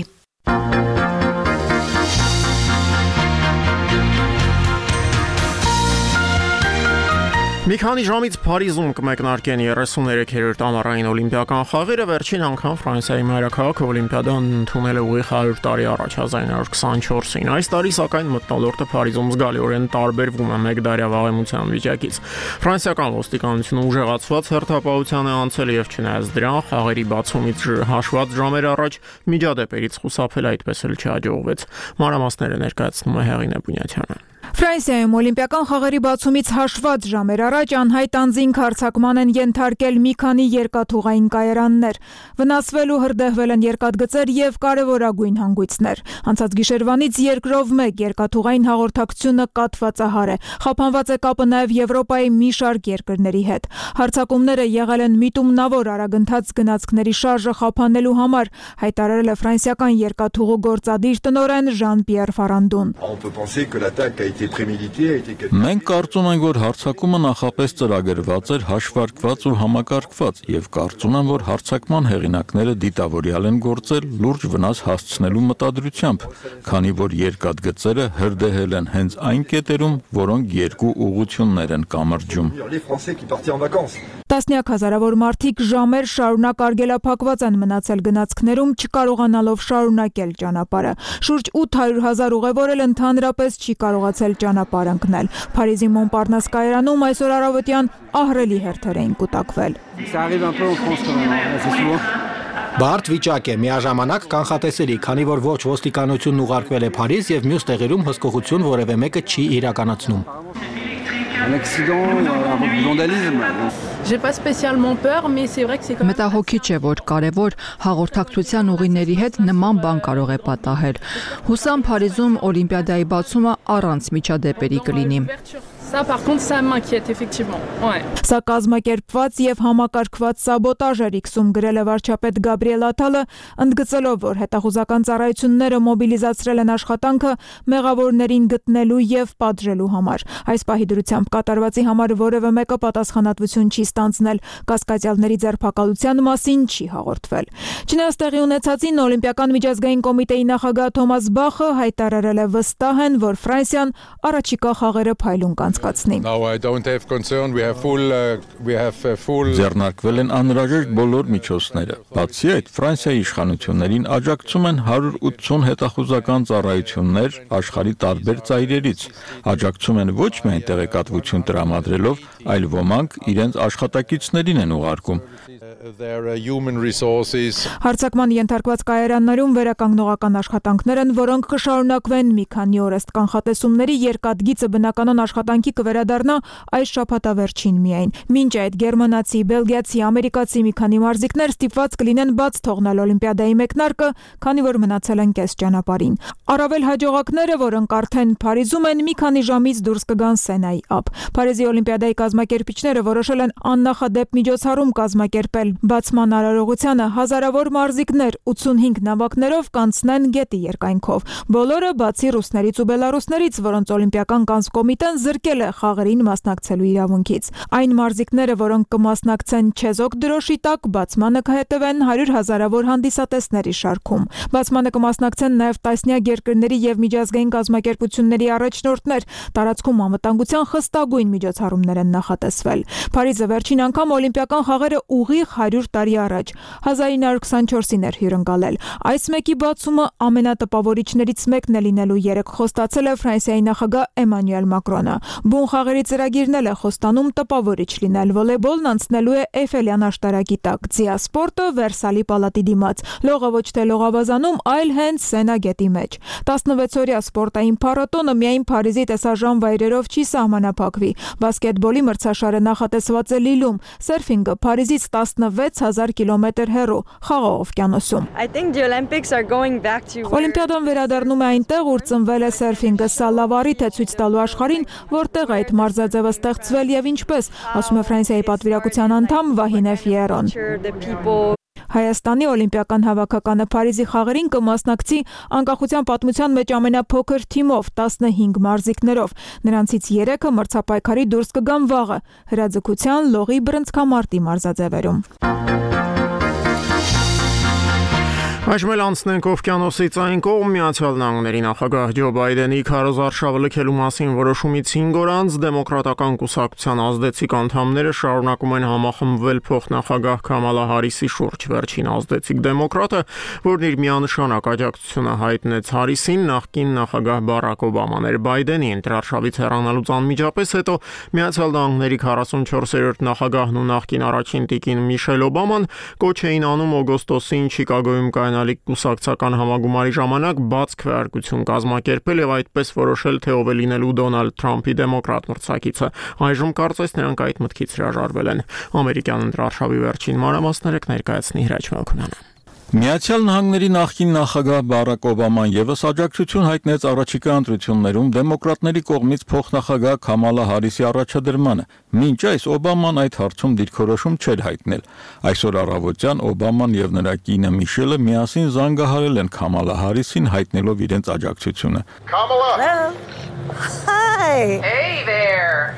[SPEAKER 1] Մի քանի ժամից Փարիզում կմեկնարկեն երեսուներեքերորդ ամառային օլիմպիական խաղերը, վերջին անգամ Ֆրանսիայի մայրաքաղաքը օլիմպիադան ընդունել է ուղիղ հարյուր տարի առաջ հազար ինը հարյուր քսանչորսին։ Այս տարի սակայն մթնոլորտը Փարիզում զգալիորեն տարբերվում է մեկդարյա վաղեմության վիճակից։ Ֆրանսիական ոստիկանությունը ուժեղացված հերթապահության է անցել եւ չնայած դրան խաղերի բացումից հաշված ժամեր առաջ միջադեպերից խուսափել այդպես էլ չհաջողվեց։ Մանրամասները ներկայացնում է Հեղինե Բունյաթյանը։
[SPEAKER 11] Ֆրանսիայում օլիմպիական խաղերի բացումից հաշված ժամեր առաջ անհայտ անձինք հարձակման են ենթարկել մի քանի երկաթուղային կայարաններ։ Վնասվել ու հրդեհվել են երկաթգծեր եւ կարեւորագույն հանգույցներ։ Անցած գիշերվանից երկրով մեկ երկաթուղային հաղորդակցությունը կաթվածահար է։ Խափանված է կապը նաեւ Եվրոպայի մի շարք երկրների հետ։ Հարձակումները եղել են միտումնավոր արագընթաց գնացքների շարժը խափանելու համար, հայտարարել է ֆրանսիական երկաթուղու գործադիր տնօրեն Ժան-Պիեր Ֆարանդուն։
[SPEAKER 13] Մենք կարծում ենք, որ հարձակումը նախապես ծրագրված էր, հաշվարկված ու համակարգված եւ կարծում եմ, որ հարձակման հեղինակները դիտավորյալ են գործել լուրջ վնաս հասցնելու մտադրությամբ, քանի որ երկաթգծերը հրդեհել են հենց այն կետերում, որոնք երկու ուղղություններ են կամրջում։
[SPEAKER 11] Տասնյակ հազարավոր մարդիկ ժամեր շարունակ արգելափակված են մնացել գնացքներում, չկարողանալով շարունակել ճանապարհը։ Շուրջ ութ հարյուր հազար ուղևոր էլ ընդհանրապես չի կարողացել ճանապարհ ընկնել։ Փարիզի Մոնպարնաս կայարանում այսօր առավոտյան ահռելի հերթեր էին կուտակվել։
[SPEAKER 14] Բարդ վիճակ է, միաժամանակ կանխատեսելի, քանի որ ոչ ոստիկանությունն ուղարկվել է Փարիզ եւ մյուս տեղերում հսկողություն որևէ մեկը չի իրականացնում։
[SPEAKER 15] Մտահոգիչ է, որ կարևոր հաղորդակցության ուղիների հետ նման բան կարող է պատահել։ Հուսամ Փարիզում օլիմպիադայի բացումը առանց միջադեպերի կլինի։
[SPEAKER 11] Ça par contre ça m'inquiète effectivement. Ouais. Սա կազմակերպված եւ համակարգված սաբոտաժ էր իքսում գրել է վարչապետ Գաբրիել Աթալը, ընդգծելով, որ հետախուզական ծառայությունները մոբիլիզացրել են աշխատանքը մեղավորներին գտնելու եւ պատժելու համար։ Այս պահի դրությամբ կատարվածի համար որևէ մեկը պատասխանատվություն չի ստանձնել, կասկածյալների ձերբակալության մասին չի հաղորդվել։ Չնայած տեղի ունեցածին օլիմպիական միջազգային կոմիտեի նախագահ Թոմաս Բախը հայտարարել է վստահ են, որ Ֆրանսիան առաջիկա խաղերը փայլուն կանցկացնի։
[SPEAKER 13] Now I don't have concern, we have full uh, we have uh, full Ձեռնարկվել են անհրաժեշտ բոլոր միջոցները։ Բացի այդ, Ֆրանսիայի իշխանություններին աջակցում են հարյուր ութսուն հետախուզական ծառայություններ աշխարհի տարբեր ծայրերից։ Աջակցում են ոչ միայն տեղեկատվություն տրամադրելով, այլ ոմանք իրենց աշխատակիցներին են ուղարկում։ Their human resources.
[SPEAKER 11] Հարձակման ենթարկված կայարաններում վերականգնողական աշխատանքներ են, որոնք կշարունակվեն մի քանի օր ըստ կանխատեսումների երկաթգիծը բնականon աշխատանքի կվերադառնա այս շաբաթավերջին միայն։ Մինչ այդ գերմանացի, բելգիացի, ամերիկացի մի քանի մարզիկներ ստիպված կլինեն բաց թողնել օլիմպիադայի մեկնարկը, քանի որ մնացել են կես ճանապարհին։ Առավել հաջողակները, որոնք արդեն Փարիզում են, մի քանի ժամից դուրս կգան Սենայի ափ։ Փարիզի օլիմպիադայի կազմակերպիչները որոշել են աննախադեպ միջոցառում կազմակերպել բացման արարողությանը հազարավոր մարզիկներ ութսունհինգ նավակներով կանցնեն գետի երկայնքով։ Բոլորը բացի ռուսներից ու բելարուսներից, որոնց օլիմպիական կանցկոմիտեն զրկել է խաղերին մասնակցելու իրավունքից։ Այն մարզիկները, որոնք կմասնակցեն չեզոք դրոշի տակ, բացմանը կհետևեն հարյուր հազարավոր հանդիսատեսների շարքում։ Բացմանը կմասնակցեն նաև տասնյակ երկրների եւ միջազգային կազմակերպությունների առաջնորդներ։ Տարածքում անվտանգության խստագույն միջոցառումներ են նախատեսվել։ Փարիզը վերջին անգամ օլիմպիական խաղերը ուղիղ հարյուր տարի առաջ հազար ինը հարյուր քսանչորսին էր հյուրընկալել։ Այս մեկի բացումը ամենատպավորիչներից մեկն է լինելու երեք խոստացել է Ֆրանսիայի նախագահ Էմանուել Մակրոնը։ Բուն խաղերի ծրագիրն էլ է խոստանում տպավորիչ լինել։ Վոլեյբոլն անցնելու է Էյֆելյան աշտարակի տակ, ձիասպորտը Վերսալի պալատի դիմաց, լողը ոչ թե լողավազանում, այլ հենց Սենա գետի մեջ։ տասնվեց-օրյա սպորտային փառատոնը միայն Փարիզի տեսարժան վայրերով չի սահմանափակվի։ Բասկետբոլի մրցաշարը նախատեսված է Լիլում, սերֆինգը Փարիզից տասնվեց հազար կիլոմետր հեռու Խաղաղ օվկիանոսում։ Օլիմպիադան վերադառնում է այնտեղ, ուր ծնվել է սերֆինգը։ Սա լավ առիթ է ցույց տալու աշխարհին, որտեղ այդ մարզաձևը ստեղծվել եւ ինչպես, ասում է Ֆրանսիայի պատվիրակության անդամ Վահինե Ֆիերոն։ Հայաստանի օլիմպիական հավաքականը Փարիզի խաղերին կմասնակցի անկախության պատմության մեջ ամենափոքր թիմով տասնհինգ մարզիկներով։ Նրանցից երեքը մրցապայքարի դուրս կգան վաղը հրաձգության, լողի, բռնցքամարտի մարզաձևերում։
[SPEAKER 1] Այժմ էլ անցնենք օվկիանոսից այն կողմ Միացյալ Նահանգների նախագահ Ջո Բայդենի քարոզարշավը լքելու մասին որոշումից հինգ օր անց դեմոկրատական կուսակցության ազդեցիկ անդամները շարունակում են համախմբվել փոխնախագահ Քամալա Հարիսի շուրջ։ Վերջին ազդեցիկ դեմոկրատը, որն իր միանշանակ աջակցությունը հայտնեց Հարիսին, նախկին նախագահ Բարակ Օբաման էր։ Բայդենի ընտրարշավից հեռանալուց անմիջապես հետո Միացյալ Նահանգների քառասունչորսերորդ նախագահն ու նախկին առաջին տիկին Միշել Օբաման կոչ էին անում օգոստոսին Չիկագոյում կայանալիք կուսակցական համագումարի ժամանակ բաց քվեարկություն կազմակերպել եւ այդպես որոշել, թե ով է լինելու Դոնալդ Թրամփի դեմոկրատ մրցակիցը։ Այժմ կարծես նրանք այդ մտքից հրաժարվել են։ Ամերիկյան ընտրարշավի վերջին մանրամասները կներկայացնի Հրաչ Մելքոնյանը։
[SPEAKER 13] Միացյալ Նահանգների նախկին նախագահ Բարակ Օբաման եւս աջակցություն հայտնեց առաջիկա ընտրություններում դեմոկրատների կողմից փոխնախագահ Քամալա Հարիսի առաջադրմանը։ Մինչ այս Օբաման այդ հարցում դիրքորոշում չէր հայտնել։ Այսօր առավոտյան Օբաման եւ նրա կինը Միշելը միասին զանգահարել են Քամալա Հարիսին հայտնելով իրենց աջակցությունը։
[SPEAKER 8] Kamala. Hi.
[SPEAKER 12] Hey there.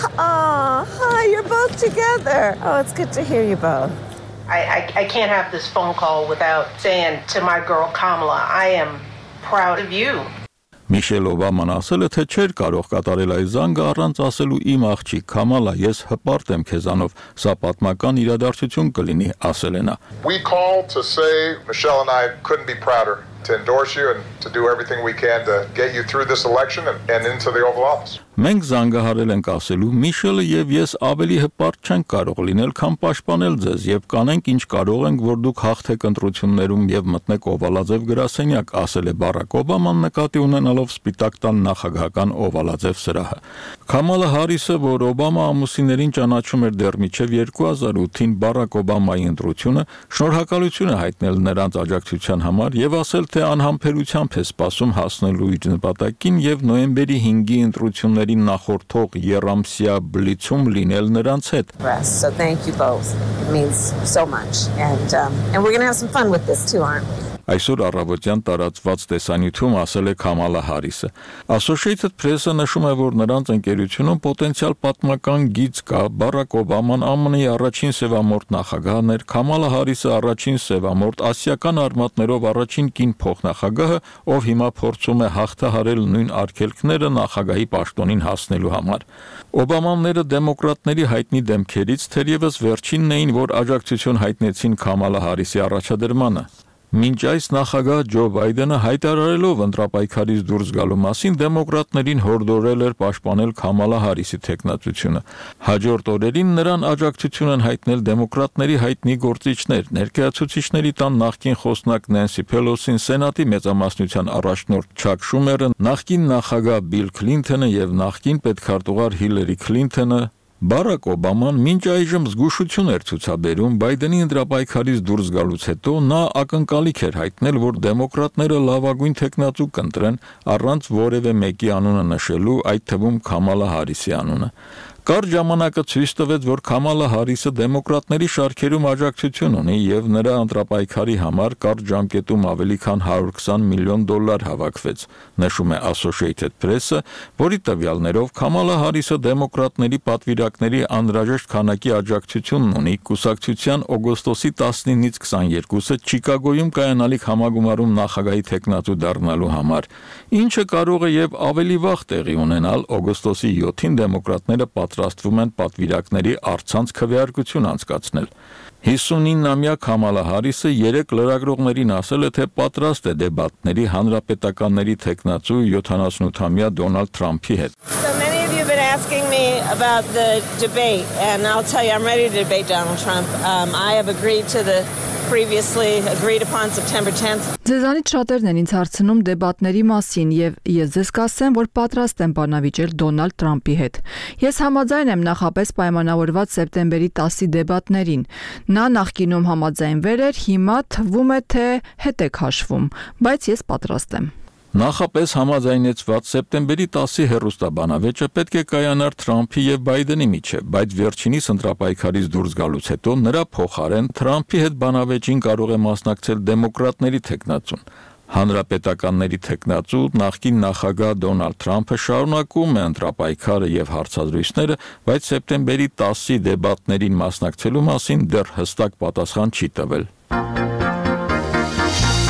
[SPEAKER 8] Oh, hi, you're both together. Oh, it's good to hear you both.
[SPEAKER 12] I, I, I can't have this phone call without saying to my girl Kamala, I am proud of you.
[SPEAKER 13] Միշել Օբաման ասել է, թե չէր կարող կատարել այս զանգը առանց ասելու իմ աղջիկ Քամալա, ես հպարտ եմ քեզանով, սա պատմական իրադարձություն կլինի, ասել է նա։
[SPEAKER 25] We called to say Michelle and I couldn't be prouder to endorse you and to do everything we can to get you through this election and, and into the Oval Office.
[SPEAKER 13] Մենք զանգահարել ենք ասելու Միշելը եւ ես ավելի հպարտ չենք կարող լինել, քան պաշտպանել ձեզ եւ կանենք ինչ կարող ենք, որ դուք հաղթեք ընտրություններում եւ մտնեք օվալաձև գրասենյակ, ասել է Բարակ Օբաման նկատի ունենալով Սպիտակ տան նախագահական օվալաձև սրահը։ Քամալա Հարիսը, որ Օբամա ամուսիններին ճանաչում էր դեռ մինչև երկու հազար ութին Բարակ Օբամայի ընտրությունը, շնորհակալություն է հայտնել նրանց աջակցության համար եւ ասել, թե անհամբերությամբ է սպասում հասնելու իր նպատակին եւ նոյեմբերի հինգի ընտրություններին նախորդող եռամսյա բլիցում լինել նրանց հետ։
[SPEAKER 8] So thank you both. It means so much. And um, and we're going to have some fun with this too, aren't we?
[SPEAKER 13] Այսօր առավոտյան տարածված տեսանյութում ասել է Քամալա Հարիսը։ Associated Press-ը նշում է, որ նրանց ընկերությունում պոտենցիալ պատմական գիծ կա։ Բարակ Օբաման ԱՄՆ-ի առաջին սևամորթ նախագահն էր, Քամալա Հարիսը առաջին սևամորթ ասիական արմատներով առաջին կին փոխնախագահը, ով հիմա փորձում է հաղթահարել նույն արգելքները նախագահի պաշտոնին հասնելու համար։ Օբամանները դեմոկրատների հայտնի դեմքերից թերևս վերջինն էին, որ աջակցություն հայտնեցին Քամալա Հարիսի առաջադրմանը։ Մինչ այս նախագահ Ջո Բայդենը հայտարարելով ընտրապայքարից դուրս գալու մասին դեմոկրատներին հորդորել էր պաշտպանել Քամալա Հարիսի թեկնածությունը։ Հաջորդ օրերին նրան աջակցություն են հայտնել դեմոկրատների հայտնի գործիչներ, ներկայացուցիչների տան նախկին խոսնակ Նենսի Փելոսին, Սենատի մեծամասնության առաջնորդ Չակ Շումերը, նախկին նախագահ Բիլ Քլինթոնը եւ նախկին պետքարտուղար Հիլարի Քլինթոնը։ Բարակ Օբաման մինչ այժմ զգուշություն էր ցուցաբերում Բայդենի ընտրապայքարից դուրս գալուց հետո նա ակնկալիք էր հայտնել, որ դեմոկրատները լավագույն թեկնածու կընտրեն առանց որևէ մեկի անունը նշելու, այդ թվում Քամալա Հարիսի անունը։ Կարճ ժամանակը ցույց տվեց, որ Քամալա Հարիսը դեմոկրատների շարքերում աջակցություն ունի եւ նրա ընտրապայքարի համար կարճ ժամկետում ավելի քան հարյուր քսան միլիոն դոլար հավաքվեց, նշում է Associated Press-ը, որի տվյալներով Քամալա Հարիսը դեմոկրատների պատվիրակների անհրաժեշտ քանակի աջակցությունն ունի կուսակցության օգոստոսի տասնինից քսաներկուսը Չիկագոյում կայանալիք համագումարում նախագահի թեկնածու դառնալու համար, ինչը կարող է եւ ավելի վաղ տեղի ունենալ օգոստոսի յոթին դեմոկրատները պատրաստվում են պատվիրակների առցանց քվեարկություն անցկացնել։ հիսունինամյա Քամալա Հարիսը երեք լրագրողներին ասել է, թե պատրաստ է դեբատների հանրապետականների թեկնածու յոթանասունութամյա Դոնալդ Թրամփի հետ։
[SPEAKER 8] So many of you have been asking me about the debate, and I'll tell you, I'm ready to debate Donald Trump. Um, I have agreed to the previously agreed upon September tenth.
[SPEAKER 15] Ձեզանից շատերն են ինձ հարցնում դեբատների մասին եւ ես ձեզ կասեմ, որ պատրաստ եմ բանավիճել Դոնալդ Թրամփի հետ։ Ես համաձայն եմ նախապես պայմանավորված սեպտեմբերի տասի դեբատներին։ Նա նախկինում համաձայնվել էր, հիմա թվում է, թե հետ է քաշվում, բայց ես պատրաստ եմ։
[SPEAKER 13] Նախապես համաձայնեցված սեպտեմբերի տասի հեռուստաբանավեճը պետք է կայանար Թրամփի եւ Բայդենի միջեւ, բայց վերջինիս ընտրապայքարից դուրս գալուց հետո նրա փոխարեն Թրամփի հետ բանավեճին կարող է մասնակցել դեմոկրատների թեկնածուն։ Հանրապետականների թեկնածու նախկին նախագահ Դոնալդ Թրամփը շարունակում է ընտրապայքարը եւ հարցազրույցները, բայց սեպտեմբերի տասի դեբատներին մասնակցելու մասին դեռ հստակ պատասխան չի տվել։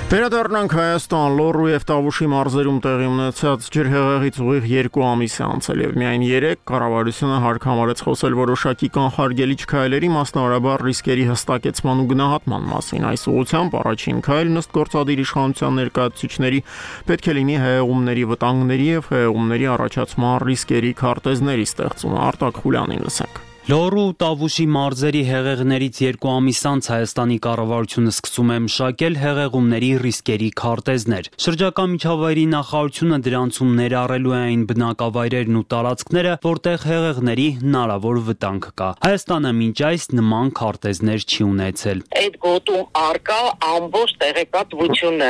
[SPEAKER 1] Վերադառնանք Հայաստան, Լոռու եւ Տավուշի մարզերում տեղի ունեցած ջրհեղեղից ուղիղ երկու ամիս է անցել եւ միայն երեք կառավարությունը հարկ համարեց խոսել որոշակի կանխարգելիչ քայլերի, մասնավորաբար ռիսկերի հստակեցման ու գնահատման մասին։ Այս ուղղությամբ առաջին քայլն ըստ գործադիր իշխանության ներկայացուցիչների պետք է լինի հեղեղումների վտանգների եւ հեղեղումների առաջացման ռիսկերի քարտեզների ստեղծումը։ Արտակ Խուլյանին լսենք։
[SPEAKER 16] Լոռու ու Տավուշի մարզերի հեղեղներից երկու ամիս անց Հայաստանի կառավարությունը սկսում է մշակել հեղեղումների ռիսկերի քարտեզներ։ Շրջակա միջավայրի նախարարությունը դրանցում ներառելու է այն բնակավայրերն ու տարածքները, որտեղ հեղեղների հնարավոր վտանգ կա։ Հայաստանը մինչ այս նման քարտեզներ չի ունեցել։
[SPEAKER 12] Այդ գոտում արկա ամբողջ տեղեկատվությունը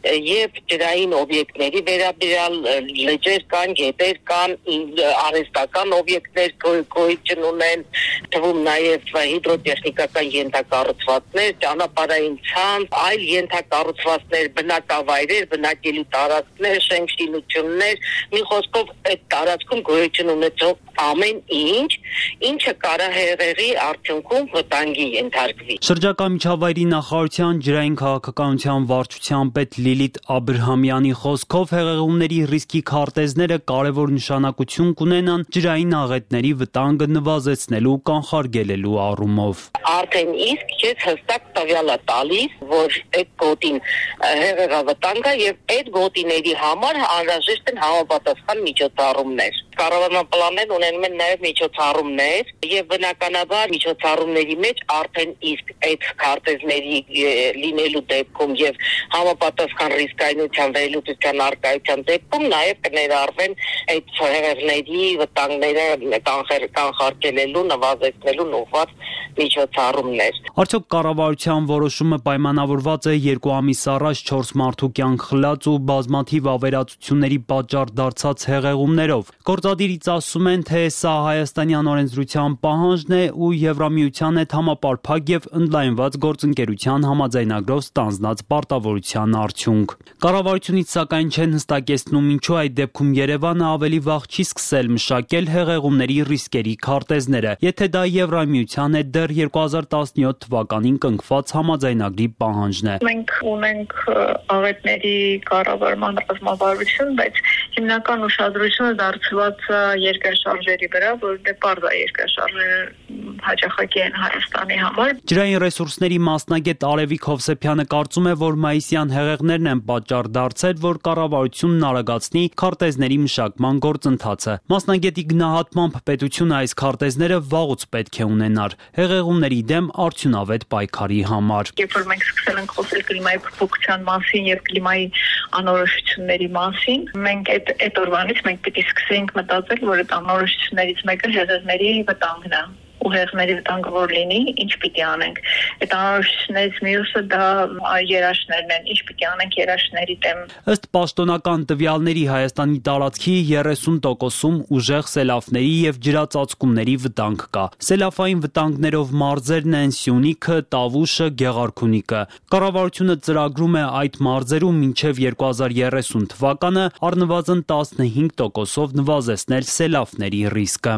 [SPEAKER 12] եւ ջրային օբյեկտների վերաբերյալ լեջեր կան, գետեր կան, արհեստական օբյեկտներ գոյություն ունեն, թվում նաև հիդրոտեխնիկական ենթակառուցվածքներ, ճանապարհային ցանց, այլ ենթակառուցվածքներ, բնակավայրեր, բնակելի տարածքներ, շենքշինություններ, մի խոսքով այդ տարածքում գոյություն ունեցող ամեն ինչ, ինչը կարա հեղեղի արդյունքում վտանգի ենթարկվի։
[SPEAKER 16] Շրջակա միջավայրի նախարարության ջրային քաղաքականության վարչության պետ Լիլիթ Աբրահամյանի խոսքով հեղեղումների ռիսկի քարտեզները կարևոր նշանակություն կունենան ջրային աղետների վտանգը նվազեցնելու կանխարգելելու առումով։
[SPEAKER 12] Արդեն իսկ ես հստակ տվյալ է տալիս, որ այդ գոտին հեղեղավտանգ է եւ այդ գոտիների համար անհրաժեշտ են համապատասխան միջոցառումներ։ Կառավարման պլաններն ունենում են նաև միջոցառումներ եւ բնականաբար միջոցառումների մեջ արդեն իսկ այդ քարտեզների լինելու դեպքում եւ համապատասխան ռիսկայնության վերլուծության արկայության դեպքում նաև կներառվեն այդ հեղեղների վտանգները կանխարգելելու, նվազեցնելու ուղղված միջոցառումներ։
[SPEAKER 16] Արդյոք կառավարության որոշումը պայմանավորված է երկու ամիս առաջ չորս մարդու կյանք խլած ու բազմաթիվ ավերածությունների պատճառ դարձած հեղեղումներով։ Գործադիրից ասում են, թե սա հայաստանյան օրենսդրության պահանջն է ու Եվրամիության հետ համապարփակ եւ ընդլայնված գործընկերության համաձայնագրով ստանձնած պարտավորության արդյունք։ Կառավարությունից սակայն չեն հստակեցնում ինչու այդ դեպքում Երևանը ավելի վաղ չի սկսել մշակել հեղեղումների ռիսկերի քարտեզները, եթե դա Եվրամիության հետ դեռ երկու հազար տասնյոթ թվականին կնքված համաձայնագրի պահանջն է։
[SPEAKER 17] Մենք ունենք աղետների կառավարման ռազմավարություն, բայց հիմնական ուշադրությունը դարձված երկրաշարժերի վրա, որովհետև պարզ է երկրաշարժերը հաճախակի են Հայաստանի համար։
[SPEAKER 16] Ջրային ռեսուրսների մասնագետ Արևիկ Հովսեփյանը կարծում է, որ մայիսյան հեղեղներն են պատճառ դարձել, որ կառավարությունն արագացնի քարտեզների մշակման գործընթացը։ Մասնագետի գնահատմամբ պետությունը այս քարտեզները վաղուց պետք է ունենար հեղեղումների դեմ արդյունավետ պայքարի համար։
[SPEAKER 17] Երբ որ մենք սկսել ենք խոսել կլիմայի փոփոխության մասին եւ կլիմայի անորոշությունների մասին, մենք այդ այդ օրվանից մենք պետք է սկսենք մտածել, որ այդ անորոշություններից մեկը հեղեղների վտանգն է։ Ու հեղեղների վտանգը որ լինի, ինչ պիտի անենք։ Այդ անորոշություններից մյուսը դա երաշներն են, ինչ պիտի անենք երաշների դեմ։
[SPEAKER 16] Ըստ պաշտոնական տվյալների Հայաստանի տարածքի երեսուն տոկոսում ուժեղ սելավների եւ ջրածածկումների վտանգ կա։ Սելավային վտանգներով մարզերն են Սյունիքը, Տավուշը, Գեղարքունիքը։ Կառավարությունը ծրագրում է այդ մարզերում մինչև երկու հազար երեսուն թվականը առնվազն տասնհինգ տոկոսով նվազեցնել սելավների ռիսկը։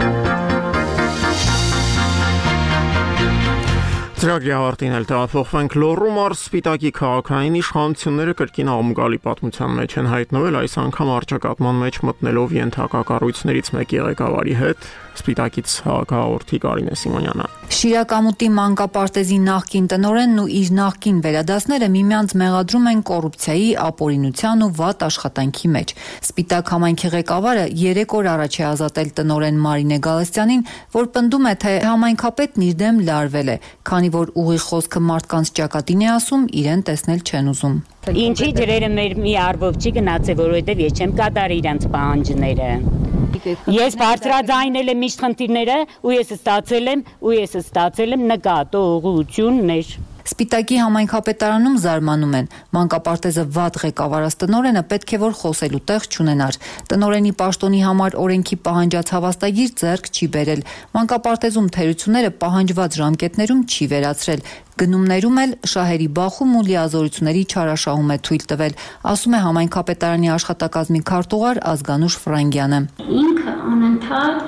[SPEAKER 1] Ծրագրի ավարտին էլ տեղափոխվենք Լոռու մարզ Սպիտակի քաղաքային իշխանությունները կրկին աղմուկալի պատմության մեջ են հայտնվել, այս անգամ առճակատման մեջ մտնելով ենթակա կառույցներից մեկի ղեկավարի հետ, Սպիտակից հաղորդի Կարինե Սիմոնյանը։
[SPEAKER 18] Շիրակամուտի մանկապարտեզի նախկին տնօրենն ու իր նախկին վերադասները միմյանց մեղադրում են կոռուպցիայի, ապօրինության ու վատ աշխատանքի մեջ։ Սպիտակ համայնքի ղեկավարը երեք օր առաջ է ազատել տնօրեն Մարինե Գալստյանին, որ պնդում է, թե համայնքապետն իր դեմ լարվել է, քանի որ ուղիղ խոսքը մարդկանց ճակատին է ասում, իրեն տեսնել չեն ուզում։
[SPEAKER 19] Ինչի ջրերը մեր մի առվով չի գնացել, որովհետև ես չեմ կատարի իրանց պահանջները։ Ես բարձրաձայնել եմ միշտ խնդիրները ու ես ստացել եմ ու ես ստացել եմ նկատողություններ։
[SPEAKER 18] Սպիտակի համայնքապետարանում զարմանում են։ Մանկապարտեզը վատ ղեկավարած տնօրենը պետք է որ խոսելու տեղ չունենար։ Տնօրենի պաշտոնի համար օրենքի պահանջած հավաստագիր ձեռք չի բերել։ Մանկապարտեզում թերությունները պահանջված ժամկետներում չի վերացրել։ Գնումներում էլ շահերի բախում ու լիազորությունների չարաշահում է թույլ տվել, ասում է համայնքապետարանի աշխատակազմի քարտուղար Ազգանուշ Ֆրանգյանը։
[SPEAKER 20] Ինքը անընդհատ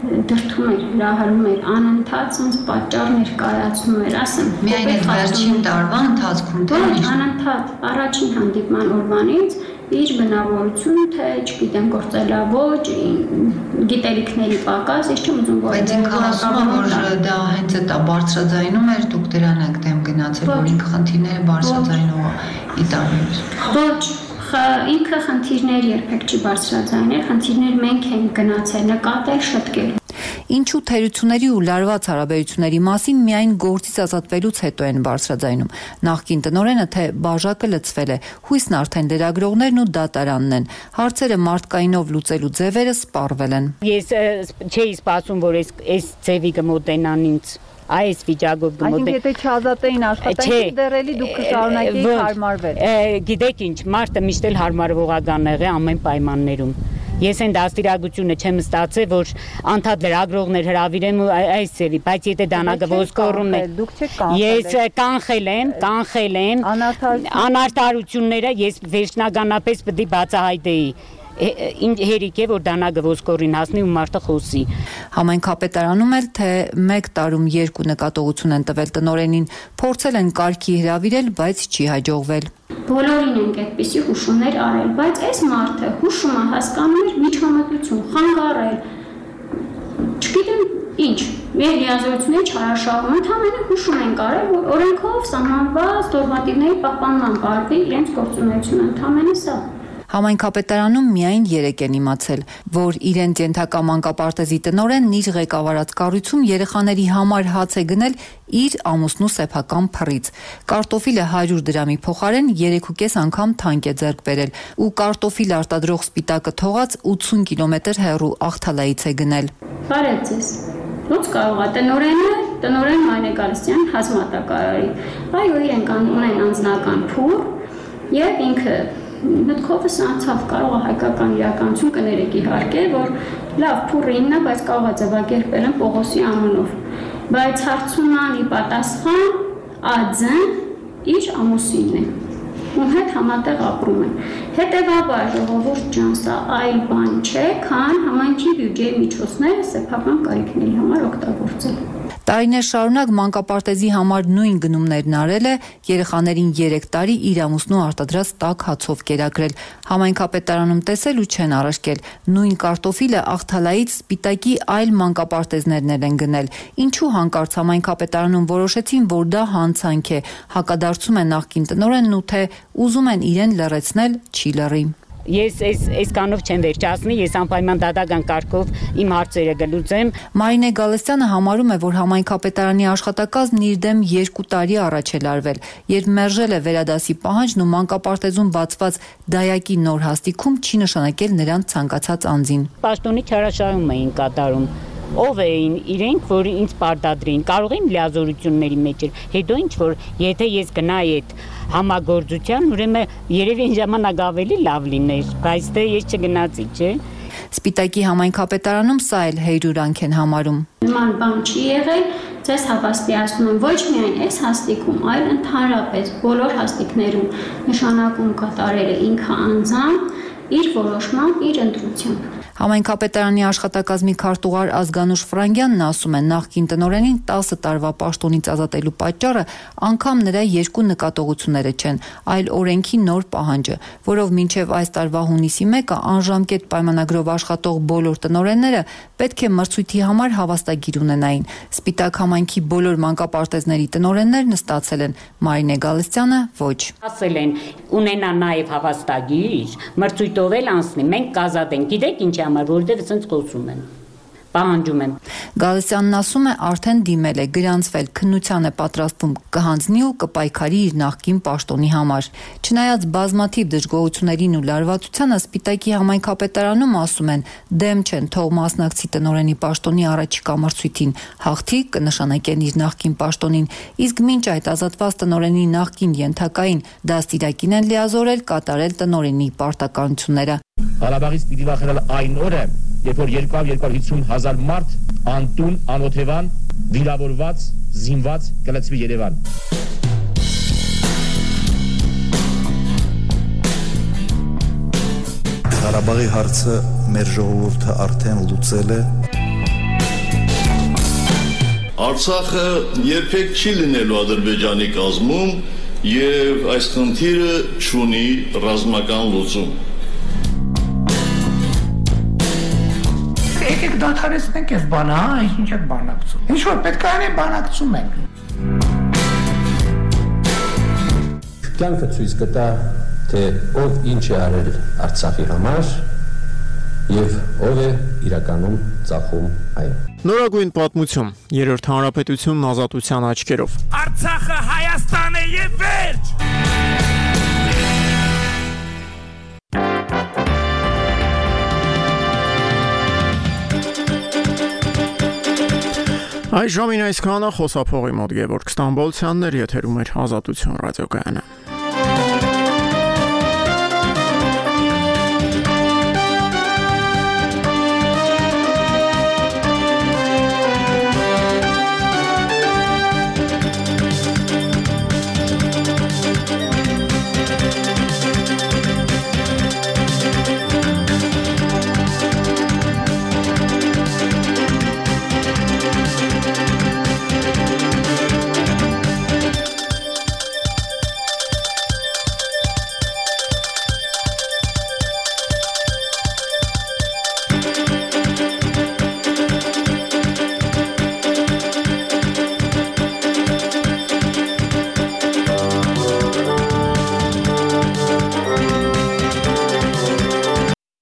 [SPEAKER 2] դրթում էր, հրահրում էր, անընդհատ sense պատճառներ կայացնում էր, ասեմ։
[SPEAKER 5] Միայն այդ վերջին տարվա ընթացքում թե
[SPEAKER 2] ոչ, անընդհատ առաջին հանդիպման օրվանից իր բնավորություն, թե չգիտեմ, գործելավոճ, գիտելիքների պակաս, ես չեմ ուզում
[SPEAKER 5] որ բայց ինքը ասում է, որ դա հենց այդ բարձրաձայնում էր, դուք դրան եք դեմ գնացել, որ ինքը խնդիրները բարձրաձայնող ի տարբերություն։
[SPEAKER 2] Ոչ, ինքը խնդիրներ երբեք չի բարձրաձայնել, խնդիրներ մենք ենք գնացել, նկատել, շտկել։
[SPEAKER 18] Ինչու թերությունների ու լարված հարաբերությունների մասին միայն գործից ազատվելուց հետո են բարձրաձայնում։ Նախկին տնօրենը թե բաժակը լցվել է, հույսն արդեն լրագրողներն ու դատարանն են։ Հարցերը մարդկայինով լուծելու ձևերը սպառվել են։
[SPEAKER 19] Ես չէի սպասում, որ այս այս ձևի կմոտենան ինձ։ Այս վիճակով գմոտ
[SPEAKER 6] է։ Եթե չազատեին աշխատանքից դեռ էլի դուք կշարունակեիք հարմարվել։
[SPEAKER 19] Գիտեք ինչ, մարդը միշտ էլ հարմարվողական եղե ամեն պայմաններում։ Ես այն դաստիարակությունը չեմ ստացել, որ անդադ լրագրողներ հրավիրեմ այս ձևի, բայց եթե դանակը ոսկորումն է,
[SPEAKER 6] դուք չեք կանխել։
[SPEAKER 19] Ես կանխել եմ, կանխել եմ անարտարությունները, ես վերջնականապես պետք է բացահայտեի։ Ինչ հերիք է որ դանակը ոսկորին հասնի ու մարդը խոսի։
[SPEAKER 18] Համայնքապետարանում էլ թե մեկ տարում երկու նկատողություն են տվել տնօրենին, փորձել են կարգի հրավիրել, բայց չի հաջողվել։
[SPEAKER 2] Բոլորին ենք այդպիսի հուշումներ արել, բայց այս մարդը հուշումը հասկանում էր միջամտություն, խանգարել։ Չգիտեմ ինչ, մեր լիազորությունների չարաշահում, ընդհանրապես հուշում են արել, որ օրենքով սահմանված նորմատիվների պահպանման բարբի իրենց գործունեությունը ընդհանրապես սա։
[SPEAKER 18] Համայնքապետարանում միայն երեք են իմացել, որ իրենց ենթակա մանկապարտեզի տնօրենն իր ղեկավարած կառույցում երեխաների համար հաց է գնել իր ամուսնու սեփական փռից։ Կարտոֆիլը հարյուր դրամի փոխարեն երեք ու կես անգամ թանկ է ձեռք բերել ու կարտոֆիլ արտադրող սպիտակը թողած ութսուն կիլոմետր հեռու Աղթալայից է գնել։
[SPEAKER 2] Բարև ձեզ։ Ոնց կարող է տնօրենը, տնօրեն Մարինե Գալստյան հազմատակարարի։ Այո, իրենք ունեն անձնական փուռ եւ ինքը մտքովս անցավ կարող է հայկական իրականություն կներեք իհարկե, որ լավ փուռինն է, բայց կարող է ձևակերպել են Պողոսի անունով։ Բայց հարցումանի պատասխան ԱՁ-ն իր ամուսինն է, ում հետ համատեղ ապրում են։ Հետևաբար ժողովուրդ ջան, սա այլ բան չէ, քան համայնքի բյուջեի միջոցները սեփական կարիքների համար օգտագործել։
[SPEAKER 18] Տարիներ շարունակ մանկապարտեզի համար նույն գնումներն արել է, երեխաներին երեք տարի իր ամուսնու արտադրած տաք հացով կերակրել։ Համայնքապետարանում տեսել ու չեն առարկել։ Նույն կարտոֆիլը Աղթալայից սպիտակի այլ մանկապարտեզներն են գնել։ Ինչու հանկարծ համայնքապետարանում որոշեցին, որ դա հանցանք է, հակադարձում է նախկին տնօրենն ու թե ուզում են իրեն լռեցնել, չի լռի։
[SPEAKER 19] Ես այս այսքանով չեմ վերջացնի, ես անպայման դատական կարգով իմ հարցերը գլուծեմ։
[SPEAKER 18] Մարինե Գալստյանը համարում է, որ համայնքապետարանի աշխատակազմն իր դեմ երկու տարի առաջ է լարվել, երբ մերժել է վերադասի պահանջն ու մանկապարտեզում բացված դայակի նոր հաստիքում չի նշանակել նրան ցանկացած անձին։
[SPEAKER 19] Պաշտոնի չարաշահում էին կատարում։ Ով էին իրենք, որ ինձ պարտադրեին, կարող էին լիազորությունների մեջ էր։ Հետո ինչ որ եթե ես գնայի այդ համագործության, ուրեմն երևի այն ժամանակ ավելի լավ լիներ, բայց դե ես չգնացի, չէ։
[SPEAKER 18] Սպիտակի համայնքապետարանում սա էլ հեյրուրանք են համարում։
[SPEAKER 2] Նման բան չի եղել, ձեզ հավաստիացնում եմ ոչ միայն այս հաստիքում, այլ ընդհանրապես բոլոր հաստիկներում նշանակում կատարել է ինքը անձամբ իր որոշմամբ, իր ընտրությամբ։
[SPEAKER 18] Համայնքապետարանի աշխատակազմի քարտուղար Ազգանուշ Ֆրանգյանն ասում է, նախկին տնօրենին տասը տարվա պաշտոնից ազատելու պատճառը անգամ նրա երկու նկատողությունները չեն, այլ օրենքի նոր պահանջը, որով մինչև այս տարվա հունիսի մեկը անժամկետ պայմանագրով աշխատող բոլոր տնօրենները պետք է մրցույթի համար հավաստագիր ունենային։ Սպիտակ համայնքի բոլոր մանկապարտեզների տնօրեններն ստացել են, Մարինե Գալստյանը ոչ։
[SPEAKER 19] Ասել են ունենա նաև հավաստագիր, մրցույթով էլ անցնի, մենք կազատենք, գիտեք ինչ համար, որովհետև ասենց խոսում են, պահանջում են։
[SPEAKER 18] Գալստյանն ասում է, արդեն դիմել է, գրանցվել, քննության է պատրաստվում, կհանձնի ու կպայքարի իր նախկին պաշտոնի համար։ Չնայած բազմաթիվ դժգոհություններին ու լարվածությանը, Սպիտակի համայնքապետարանում ասում են, դեմ չեն թող մասնակցի տնօրենի պաշտոնի առաջիկա մրցույթին, հաղթի կնշանակեն իր նախկին պաշտոնին, իսկ մինչ այդ ազատված տնօրենի նախկին ենթակային դաստիարակին են լիազորել կատարել տնօրենի պարտականությունները։
[SPEAKER 20] Ղարաբաղից պիտի վախենալ այն օրը, երբ որ երկու հիսուն հազար մարդ անտուն, անօթևան, վիրավորված, զինված կլցվի Երևան։
[SPEAKER 21] Ղարաբաղի հարցը մեր ժողովուրդը արդեն լուծել է։
[SPEAKER 7] Արցախը երբեք չի լինելու Ադրբեջանի կազմում եւ այս խնդիրը չունի ռազմական լուծում։
[SPEAKER 9] Եկեք դադարեցնենք այս բանը, հա, ինչ եք բանակցում։ Ինչ որ պետք է անենք, բանակցում ենք։
[SPEAKER 10] Կյանքը ցույց կտա, թե ով ինչ է արել Արցախի համար եւ ով է իրականում ծախում այն։
[SPEAKER 1] Նորագույն պատմություն, երրորդ հանրապետությունն ազատության աչքերով։
[SPEAKER 9] Արցախը Հայաստան է եւ վերջ։
[SPEAKER 1] Այս ժամին այսքանը խոսափողի մոտ Գևորգ Ստամբոլցյանն էր, եթերում էր Ազատություն ռադիոկայանը։